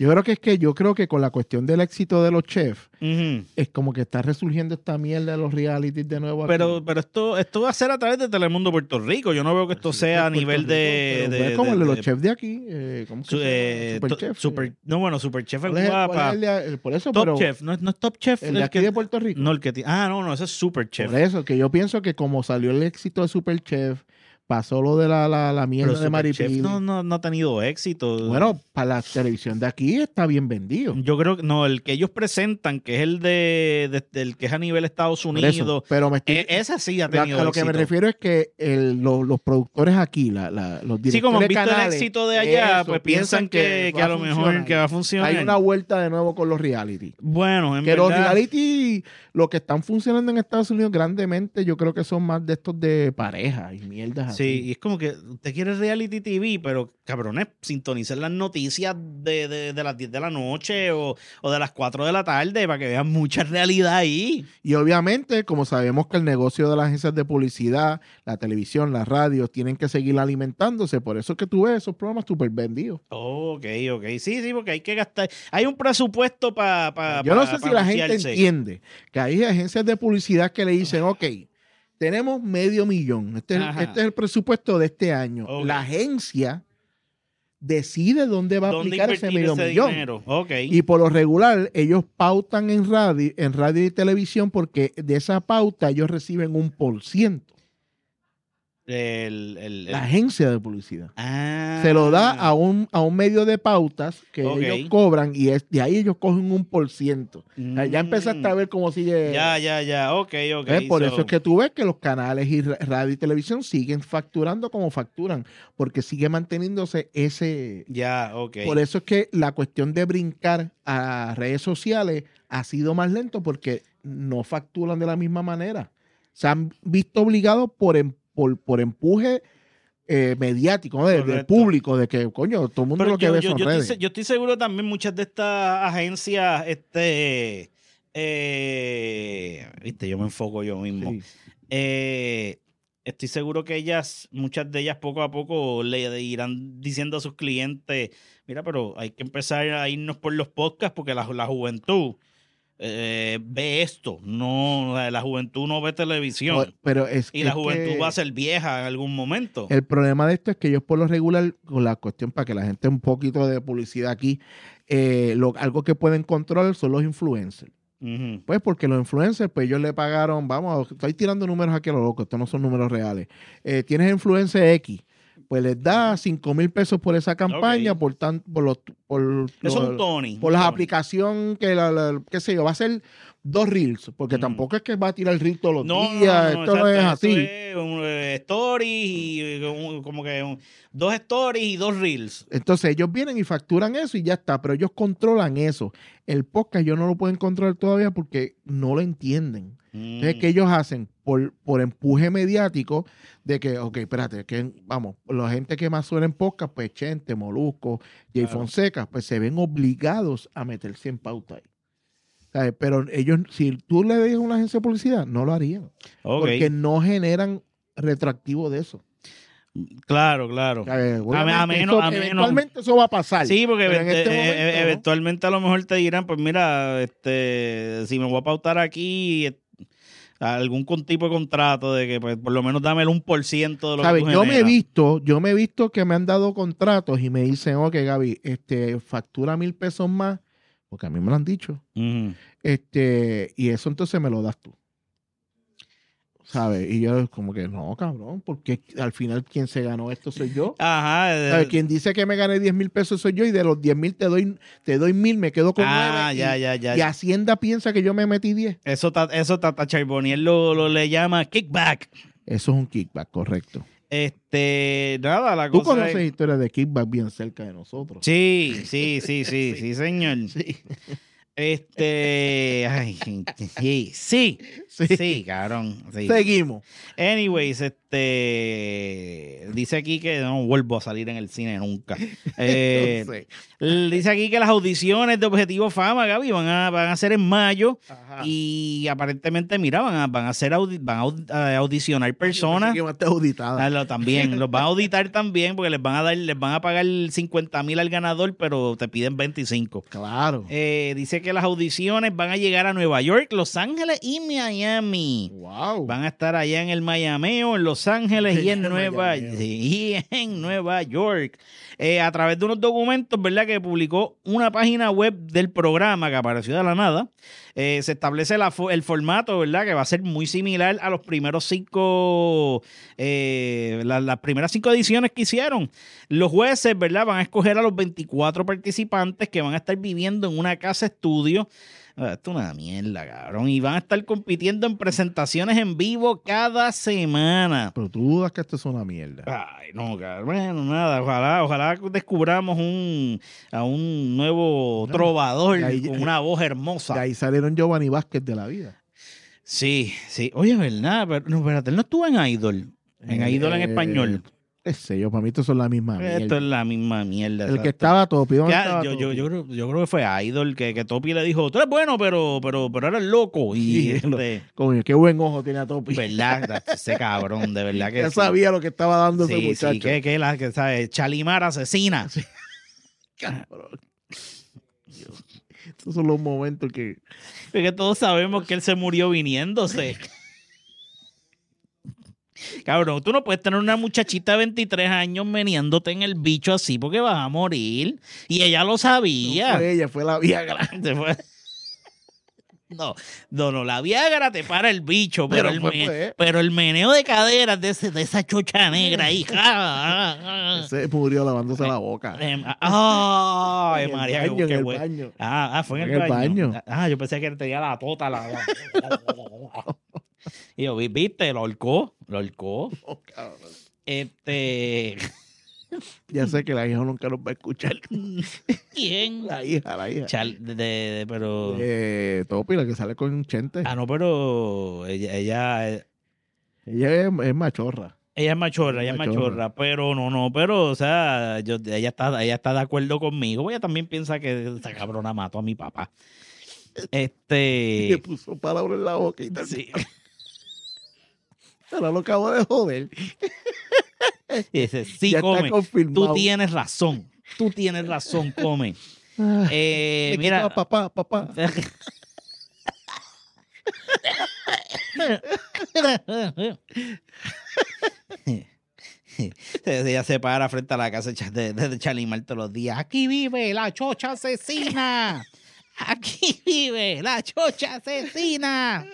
Yo creo que con la cuestión del éxito de los chefs, Ujú. es como que está resurgiendo esta mierda de los realities de nuevo. Pero esto va a ser a través de Telemundo Puerto Rico. Yo no veo que esto sea a nivel Es como el de los chefs de aquí. ¿Cómo que se llama? Superchef. Superchef es ¿Cuál es guapa. por eso, Top pero Chef, no es Top Chef. el de aquí de Puerto Rico. No, el que no, ese es Superchef. Por eso, que yo pienso que como salió el éxito de Superchef, pasó lo de la mierda Pero de Superchef Maripili. no ha tenido éxito. Bueno, para la televisión de aquí está bien vendido. Yo creo que no, el que ellos presentan, que es el del que es a nivel Estados Por Unidos, eso, pero ese sí ha tenido a lo que me éxito. refiero es que los productores aquí, los directores Sí, como han de visto canales, el éxito de allá, eso, pues piensan que a lo mejor que va a funcionar. Hay una vuelta de nuevo con los reality. Bueno, en Que los verdad, reality, lo que están funcionando en Estados Unidos grandemente, yo creo que son más de estos de pareja y mierdas así. sí, y es como que usted quiere reality TV, pero cabrones, sintonicen las noticias de las 10 de la noche o de las 4 de la tarde para que vean mucha realidad ahí. Y obviamente, como sabemos que el negocio de las agencias de publicidad, la televisión, las radios, tienen que seguir alimentándose. Por eso es que tú ves esos programas súper vendidos. Ok. Sí, porque hay que gastar. Hay un presupuesto para. Yo no sé si la gente entiende que hay agencias de publicidad que le dicen, ok, tenemos $500,000. Este es el presupuesto de este año. Ok. La agencia decide dónde va a ¿Dónde aplicar ese invertir medio ese millón. dinero? Ok. Y por lo regular, ellos pautan en radio y televisión porque de esa pauta ellos reciben 1%. La agencia de publicidad. Se lo da a un medio de pautas que ellos cobran y de ahí ellos cogen 1%. Ya empezaste a ver cómo sigue. Ya. Ok. Por eso es que tú ves que los canales y radio y televisión siguen facturando como facturan, porque sigue manteniéndose ese. Ya, ok. Por eso es que la cuestión de brincar a redes sociales ha sido más lento porque no facturan de la misma manera. Se han visto obligados por empuje mediático, ¿no? Del público, de que, coño, todo el mundo lo que ve son redes. Yo estoy seguro también muchas de estas agencias, viste, yo me enfoco yo mismo. Sí. Estoy seguro que muchas de ellas poco a poco le irán diciendo a sus clientes, mira, pero hay que empezar a irnos por los podcasts porque la juventud ve esto, no, la juventud no ve televisión. Pero y la juventud va a ser vieja en algún momento. El problema de esto es que ellos por lo regular, con la cuestión para que la gente un poquito de publicidad aquí, algo que pueden controlar son los influencers. Uh-huh. Pues porque los influencers, pues ellos le pagaron, estoy tirando números aquí a lo loco, estos no son números reales. Tienes influencer X, pues les da 5,000 pesos por esa campaña, por la aplicación que qué sé yo, va a ser 2 reels, porque tampoco es que va a tirar el reel todos los días, esto no es así. Esto es stories y como que 2 stories y 2 reels. Entonces ellos vienen y facturan eso y ya está, pero ellos controlan eso. El podcast ellos no lo pueden controlar todavía porque no lo entienden. Entonces, ¿qué ellos hacen? Por empuje mediático de que, ok, espérate, que vamos, la gente que más suena en podcast, pues Chente, Molusco, Jay Fonseca, pues se ven obligados a meterse en pauta ahí. ¿Sabes? Pero ellos, si tú le digas a una agencia de publicidad, no lo harían. Porque no generan retroactivo de eso. Claro. Eventualmente eso va a pasar. Sí, porque momento, eventualmente a lo mejor te dirán, pues mira, si me voy a pautar aquí, algún tipo de contrato de que pues por lo menos dame el 1% de lo que tú generas. Yo me he visto que me han dado contratos y me dicen, ok, Gaby, factura 1,000 pesos más, porque a mí me lo han dicho. Uh-huh. Y eso entonces me lo das tú. ¿Sabes? Y yo como que, no, cabrón, porque al final quien se ganó esto soy yo. Ajá. ¿Sabes? Quien dice que me gané 10,000 pesos soy yo y de los 10,000 te doy 1,000, me quedo con 9. Ya. Y Hacienda piensa que yo me metí 10. Eso Tata Charboniel lo le llama kickback. Eso es un kickback, correcto. Nada, la Tú cosa conoces historias de kickback bien cerca de nosotros. Sí, señor. Sí. Ay, sí, cabrón. Sí. Seguimos. Anyways, dice aquí que no vuelvo a salir en el cine nunca. Dice aquí que las audiciones de Objetivo Fama, Gaby, van a ser en mayo. Ajá. Y aparentemente, mira, van a audicionar personas. También, los van a auditar también porque les van a pagar 50,000 al ganador, pero te piden 25. Claro. Dice que las audiciones van a llegar a Nueva York, Los Ángeles y Miami. Wow. Van a estar allá en el Mayameo, en Los Ángeles y en Nueva York. A través de unos documentos, ¿verdad?, que publicó una página web del programa que apareció de la nada, se establece el formato, ¿verdad?, que va a ser muy similar a los primeros 5, las primeras 5 ediciones que hicieron. Los jueces, ¿verdad?, van a escoger a los 24 participantes que van a estar viviendo en una casa estudio. Esto es una mierda, cabrón. Y van a estar compitiendo en presentaciones en vivo cada semana. Pero tú dudas que esto es una mierda. Ay, no, cabrón. Bueno, nada. Ojalá descubramos a un nuevo trovador con una voz hermosa. De ahí salieron Giovanni Vázquez de la vida. Sí. Oye, ¿verdad? Pero, no, espérate, él no estuvo en Idol. En Idol en español. Yo, para mí esto son la misma mierda. Esto es la misma mierda. El que estaba Topi. Yo creo que fue Idol que Topi le dijo, tú eres bueno, pero eres loco. Y coño, qué buen ojo tiene a Topi. ¿Verdad? Ese cabrón, de verdad que ya sabía lo que estaba dando ese muchacho. Sí, que ¿sabes? Chalimar asesina. Sí. Cabrón. Estos son los momentos que... Porque todos sabemos que él se murió viniéndose. Cabrón, tú no puedes tener una muchachita de 23 años meneándote en el bicho así porque vas a morir. Y ella lo sabía. No fue ella, fue la Viagra. Se fue. No, la Viagra te para el bicho, pero, pero el meneo de caderas de esa chocha negra ahí. Se murió lavándose la boca. Ay, María, en qué el bueno. baño. Fue en el baño. Yo pensé que tenía la tota. Y yo, ¿viste? Lo ahorcó. Oh, cabrón. Ya sé que la hija nunca nos va a escuchar. ¿Quién? La hija. Pero... Topi, la que sale con Chente. no, pero ella es machorra. Ella es machorra, pero pero, o sea, ella está de acuerdo conmigo. Ella también piensa que esa cabrona mató a mi papá. Le puso palabras en la boca y tal. Sí. Ahora lo acabo de joder. Y dice, sí, ya come. Está confirmado. Tú tienes razón, come. Mira, papá. Ella se para frente a la casa de Chalimar todos los días. Aquí vive la chocha asesina. Aquí vive la chocha asesina.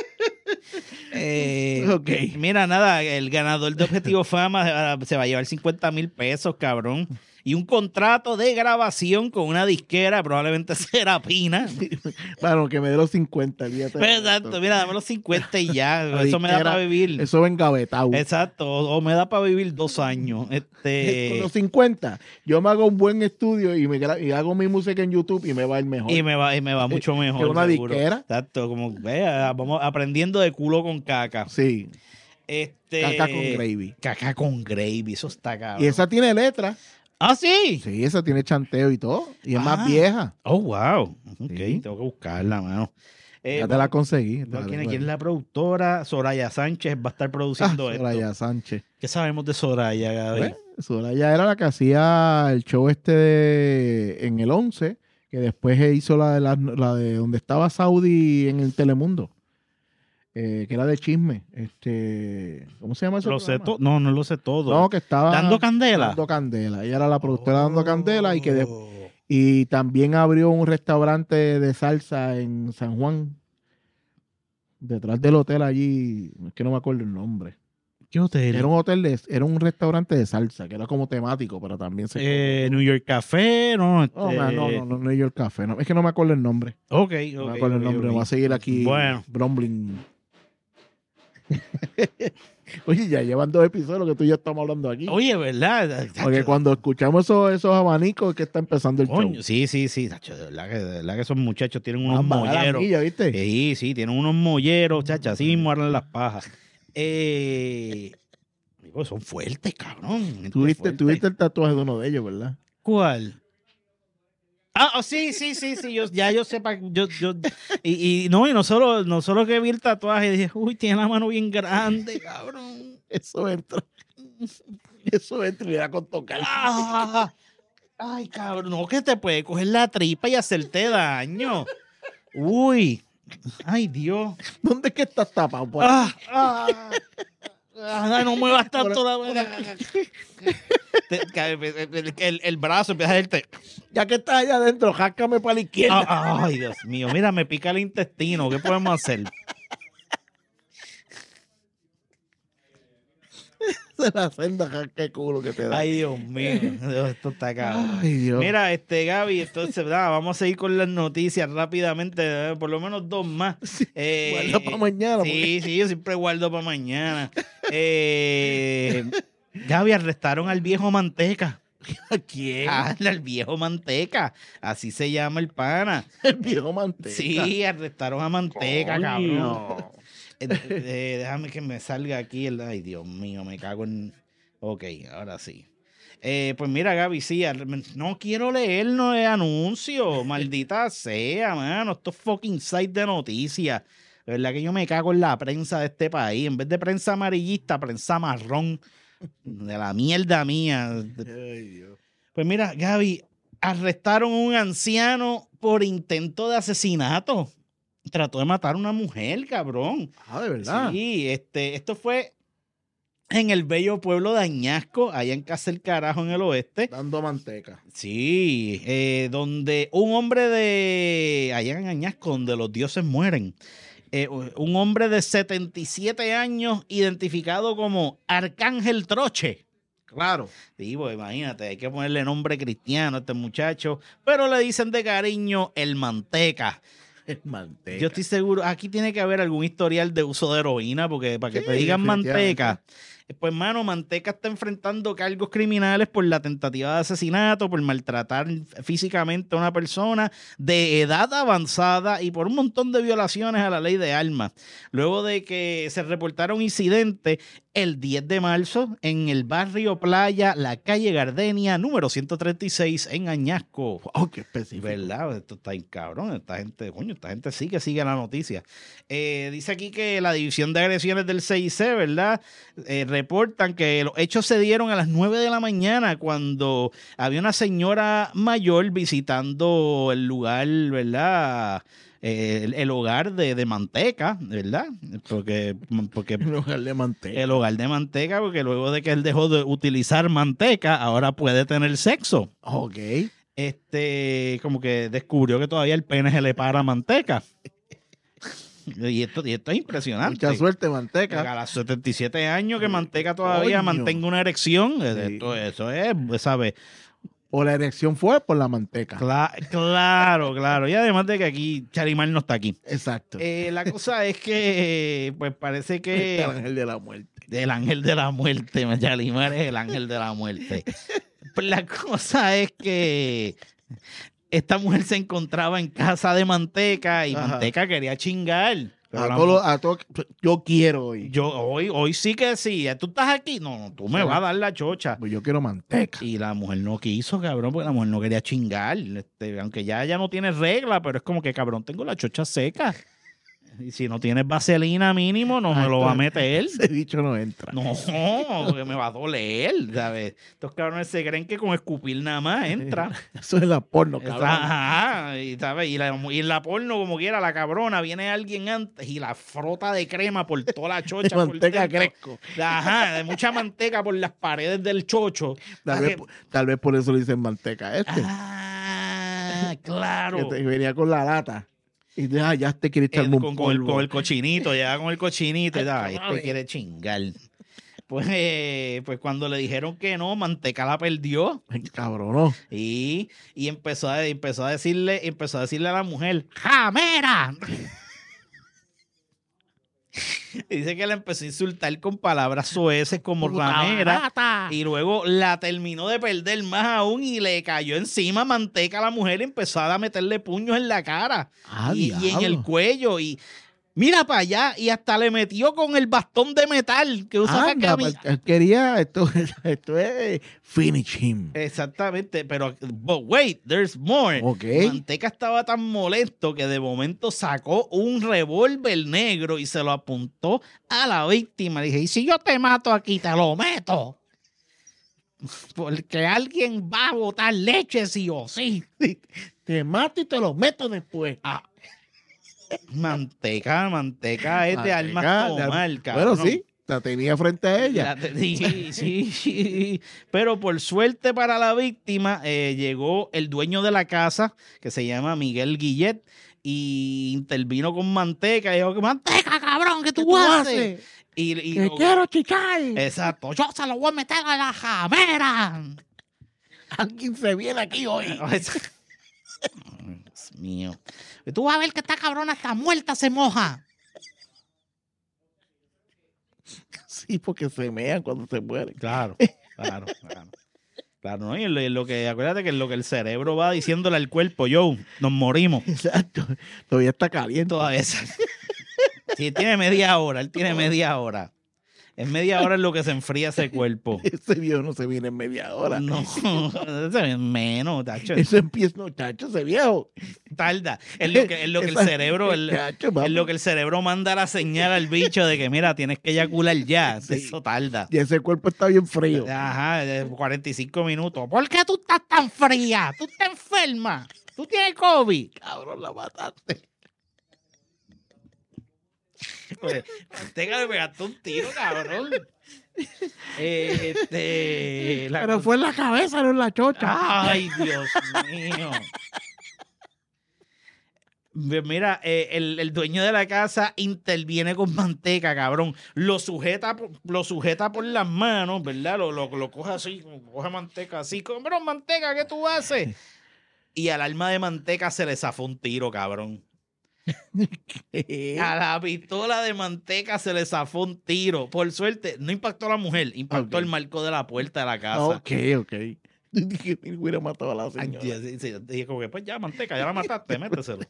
Ok. Mira, nada, el ganador de Objetivo Fama se va a llevar 50,000 pesos, cabrón. Y un contrato de grabación con una disquera, probablemente Serapina. Bueno, que me dé los 50. Exacto, mira, dame los 50 y ya. La eso me da disquera, para vivir. Eso va engavetado. Exacto, o me da para vivir 2 años. Con los 50, yo me hago un buen estudio y hago mi música en YouTube y me va a ir mejor. Y me va mucho mejor. Que una seguro. disquera. Exacto, como vamos aprendiendo de culo con caca. Sí. Caca con gravy. Caca con gravy, eso está cabrón. Y esa tiene letra. ¿Ah, sí? Sí, esa tiene chanteo y todo. Y es más vieja. Oh, wow. Ok, Sí. tengo que buscarla, mano. Ya te la conseguí. ¿Quién es la productora? Soraya Sánchez va a estar produciendo esto. Soraya Sánchez. ¿Qué sabemos de Soraya, Gaby? Pues, Soraya era la que hacía el show en el 11, que después hizo la de donde estaba Saudi en el Telemundo. Que era de chisme. ¿Cómo se llama ese programa? No lo sé todo. No, que estaba ¿Dando Candela? Dando Candela. Ella era la productora de Dando Candela y también abrió un restaurante de salsa en San Juan. Detrás del hotel allí, es que no me acuerdo el nombre. ¿Qué hotel? Era un restaurante de salsa, que era como temático, pero también New York Café, no. No, New York Café. No, es que no me acuerdo el nombre. Ok. No me acuerdo el nombre. Voy a seguir aquí. Bueno. Brombling. Oye, ya llevan 2 episodios que tú y yo estamos hablando aquí. Oye, ¿verdad? Porque cuando escuchamos esos abanicos es que está empezando el show. Sí. Tacho, de verdad que esos muchachos tienen unos molleros. ¿Viste? Sí, tienen unos molleros, chacha, así mismo harán las pajas. Son fuertes, cabrón. Tuviste el tatuaje de uno de ellos, ¿verdad? ¿Cuál? Sí. Yo sepa. Y no solo que vi el tatuaje, dije, uy, tiene la mano bien grande, cabrón. Eso entra y da con tocar. Ay, cabrón, no, que te puede coger la tripa y hacerte daño. Uy, ay, Dios. ¿Dónde es que estás tapado? No muevas tanto la el brazo empieza a hacerte. Ya que estás allá adentro, jáscame para la izquierda. Ay, Dios mío, mira, me pica el intestino. ¿Qué podemos hacer? Se la senda, qué culo que te da. Ay, Dios mío, esto está cabrón. Ay, Dios. Mira, Gaby, entonces, vamos a seguir con las noticias rápidamente, por lo menos 2 más. Guarda para mañana. Sí, yo siempre guardo para mañana. Gaby, arrestaron al viejo Manteca. ¿A quién? Al viejo Manteca, así se llama el pana. El viejo Manteca. Sí, arrestaron a Manteca, Coño. cabrón. Déjame que me salga aquí ay, Dios mío, me cago en... Ok, ahora sí. Pues mira, Gaby, sí, no quiero leernos de anuncios, maldita sea, mano, estos fucking sites de noticias. De verdad que yo me cago en la prensa de este país. En vez de prensa amarillista, prensa marrón. De la mierda mía. Ay, Dios. Pues mira, Gaby, arrestaron a un anciano por intento de asesinato. Trató de matar a una mujer, cabrón. ¿De verdad? Sí, esto fue en el bello pueblo de Añasco, allá en Casa del Carajo, en el oeste. Dando manteca. Sí, donde un hombre allá en Añasco, donde los dioses mueren, un hombre de 77 años identificado como Arcángel Troche. Claro. Sí, pues imagínate, hay que ponerle nombre cristiano a este muchacho, pero le dicen de cariño el Manteca. El manteca. Yo estoy seguro, aquí tiene que haber algún historial de uso de heroína, porque para que Sí, te digan definitivamente. Manteca, pues mano, Manteca está enfrentando cargos criminales por la tentativa de asesinato, por maltratar físicamente a una persona de edad avanzada y por un montón de violaciones a la ley de armas. Luego de que se reportara un incidente el 10 de marzo en el barrio Playa, la calle Gardenia, número 136 en Añasco. Oh, qué específico. ¿Verdad? Esto está bien cabrón. Esta gente sí que sigue la noticia. Dice aquí que la División de Agresiones del CIC, ¿verdad? Reportan que los hechos se dieron a las 9 de la mañana cuando había una señora mayor visitando el lugar, ¿verdad? El hogar de Manteca, ¿verdad? Porque El hogar de manteca. el hogar de Manteca, porque luego de que él dejó de utilizar manteca, ahora puede tener sexo. Ok. Como que descubrió que todavía el pene se le para manteca. Y esto es impresionante. Mucha suerte, Que manteca. a los 77 años que Manteca todavía Coño. mantenga una erección, Sí. eso es, ¿sabes? O la erección fue por la manteca. Claro. Y además de que aquí Charimar no está aquí. Exacto. La cosa es que, pues parece El que ángel de la muerte. el ángel de la muerte, Charimar es el ángel de la muerte. Pues la cosa es que esta mujer se encontraba en casa de Manteca y Ajá. Manteca quería chingar. Pero A todos, yo quiero hoy. hoy sí que sí. ¿Tú estás aquí? No, tú me vas a dar la chocha. Pues yo quiero manteca. Y la mujer no quiso, cabrón, porque la mujer no quería chingar. Aunque ya no tiene regla, pero es como que, cabrón, tengo la chocha seca. Y si no tienes vaselina mínimo, no me lo va a meter. Ese bicho no entra. No, porque me va a doler, ¿sabes? Estos cabrones se creen que con escupir nada más entra. Eso es la porno, cabrón. Ajá, y, ¿sabes? Y en la porno, como quiera, la cabrona, viene alguien antes y la frota de crema por toda la chocha. De por manteca dentro. Cresco. Ajá, de mucha manteca por las paredes del chocho. Tal vez por eso le dicen manteca a este. Ah, claro. Que venía con la lata. Y ya te quiere echar un Con polvo. el cochinito, ya con el cochinito. Y Ay, este quiere chingar. Pues cuando le dijeron que no, Manteca la perdió. Ay, cabrón, ¿no? Y empezó a decirle a la mujer, ¡jamera! Y dice que la empezó a insultar con palabras soeces como ramera. Y luego la terminó de perder más aún y le cayó encima Manteca a la mujer y empezó a meterle puños en la cara y en el diablo. cuello. Y mira para allá, y hasta le metió con el bastón de metal que usa Anda, Cacami. él quería, esto es finish him. Exactamente, pero but wait, there's more. Ok. Manteca estaba tan molesto que de momento sacó un revólver negro y se lo apuntó a la víctima. Le dije, y si yo te mato aquí, te lo meto. Porque alguien va a botar leche sí o sí. Te mato y te lo meto después. Ah, Manteca es de almas Manteca, tomar, cabrón. Bueno, sí, la tenía frente a ella. Sí. Pero por suerte para la víctima, llegó el dueño de la casa, que se llama Miguel Guillet, y intervino con Manteca. Y dijo, Manteca, cabrón, ¿qué tú haces? Y ¡Que quiero chichar! Exacto. Yo se lo voy a meter a la jamera. Alguien se viene aquí hoy. Dios mío. Tú vas a ver que esta cabrona está muerta, se moja. Sí, porque se mean cuando se mueren. Claro. Claro, ¿no? Y en lo que, acuérdate que en lo que el cerebro va diciéndole al cuerpo, yo, nos morimos. Exacto. Todavía está caliente. Toda esa. Sí, él tiene media hora. En media hora es lo que se enfría ese cuerpo. Ese viejo no se viene en media hora. No, menos, tacho. Eso empieza, no, chacho, ese viejo. Tarda. Es lo que el cerebro, Chacho, es vamos. lo que el cerebro manda la señal al bicho de que, mira, tienes que eyacular ya. Sí. Eso tarda. Y ese cuerpo está bien frío. Ajá, 45 minutos. ¿Por qué tú estás tan fría? ¿Tú estás enferma? ¿Tú tienes COVID? Cabrón, la mataste. Pues, manteca le pegaste un tiro, cabrón. Pero fue en la cabeza, no en la chocha. Ay, Dios mío. Mira, el dueño de la casa interviene con manteca, cabrón. Lo sujeta por las manos, ¿verdad? Lo coge así, coge manteca así. Pero manteca, ¿qué tú haces? Y al alma de manteca se le zafó un tiro, cabrón. A la pistola de manteca se le zafó un tiro. Por suerte, no impactó a la mujer, impactó el marco de la puerta de la casa. Ok. Dije, hubiera matado a la señora. Ay, sí, dije como que, pues ya, manteca, ya la mataste, méteselo.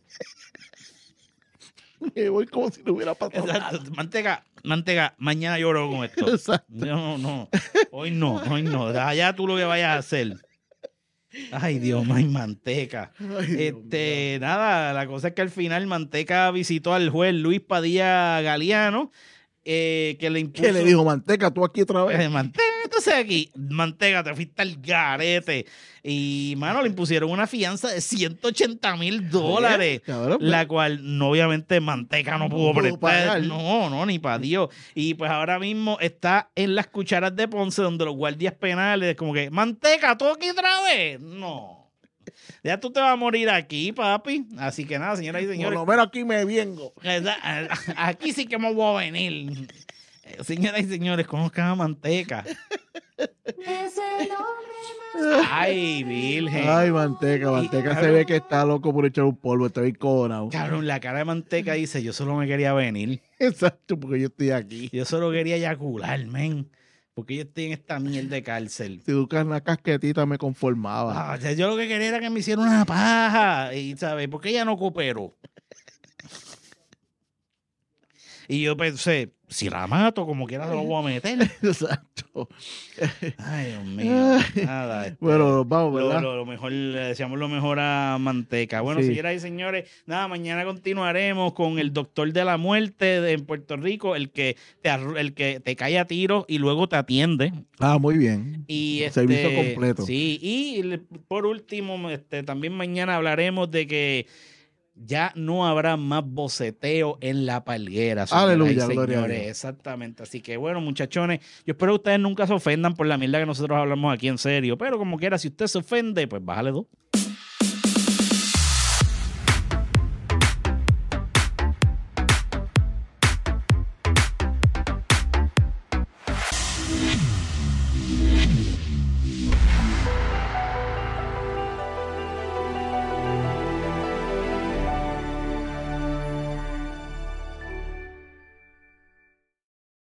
Me voy como si no hubiera pasado nada. Exacto. Manteca, mañana lloro con esto. Exacto. No. Hoy no. Allá tú lo que vayas a hacer. Ay, Dios mío, manteca. Ay, Dios mío. Nada, la cosa es que al final Manteca visitó al juez Luis Padilla Galeano, que le impuso. ¿Qué le dijo, manteca, tú aquí otra vez? Manteca, entonces aquí, Manteca, te fuiste al garete. Y, mano, le impusieron una fianza de $180,000, Cabrón, la cual, no, obviamente, Manteca no pudo pudo pagar. prestar. No, ni para Dios. Y, pues, ahora mismo está en las cucharas de Ponce, donde los guardias penales, como que, Manteca, ¿tú aquí otra vez? No. Ya tú te vas a morir aquí, papi. Así que nada, señoras y Por señores. lo menos aquí me vengo. Aquí sí que me voy a venir. Señoras y señores, conozcan a Manteca. Ay, virgen. Ay, manteca se ve que está loco por echar un polvo, está bien cojonado. Cabrón, la cara de Manteca dice, yo solo me quería venir. Exacto, porque yo estoy aquí. Yo solo quería eyacular, men. Porque yo estoy en esta mierda de cárcel. Si buscas una casquetita me conformaba. O sea, yo lo que quería era que me hiciera una paja. Y, ¿sabes? ¿Por qué ella no cooperó? Y yo pensé, si la mato, como quiera se lo voy a meter. Exacto. Ay, Dios mío. Nada. Bueno, vamos, ¿verdad? Lo mejor, le deseamos lo mejor a Manteca. Bueno, Sí. señoras y señores, nada, mañana continuaremos con el doctor de la muerte en Puerto Rico, el que te cae a tiro y luego te atiende. Ah, muy bien. Y Servicio completo. Sí, y por último, también mañana hablaremos de que ya no habrá más boceteo en la palguera. Aleluya, y gloria a señores. Dios. Exactamente. Así que bueno, muchachones, yo espero que ustedes nunca se ofendan por la mierda que nosotros hablamos aquí en serio. Pero como quiera, si usted se ofende, pues bájale 2.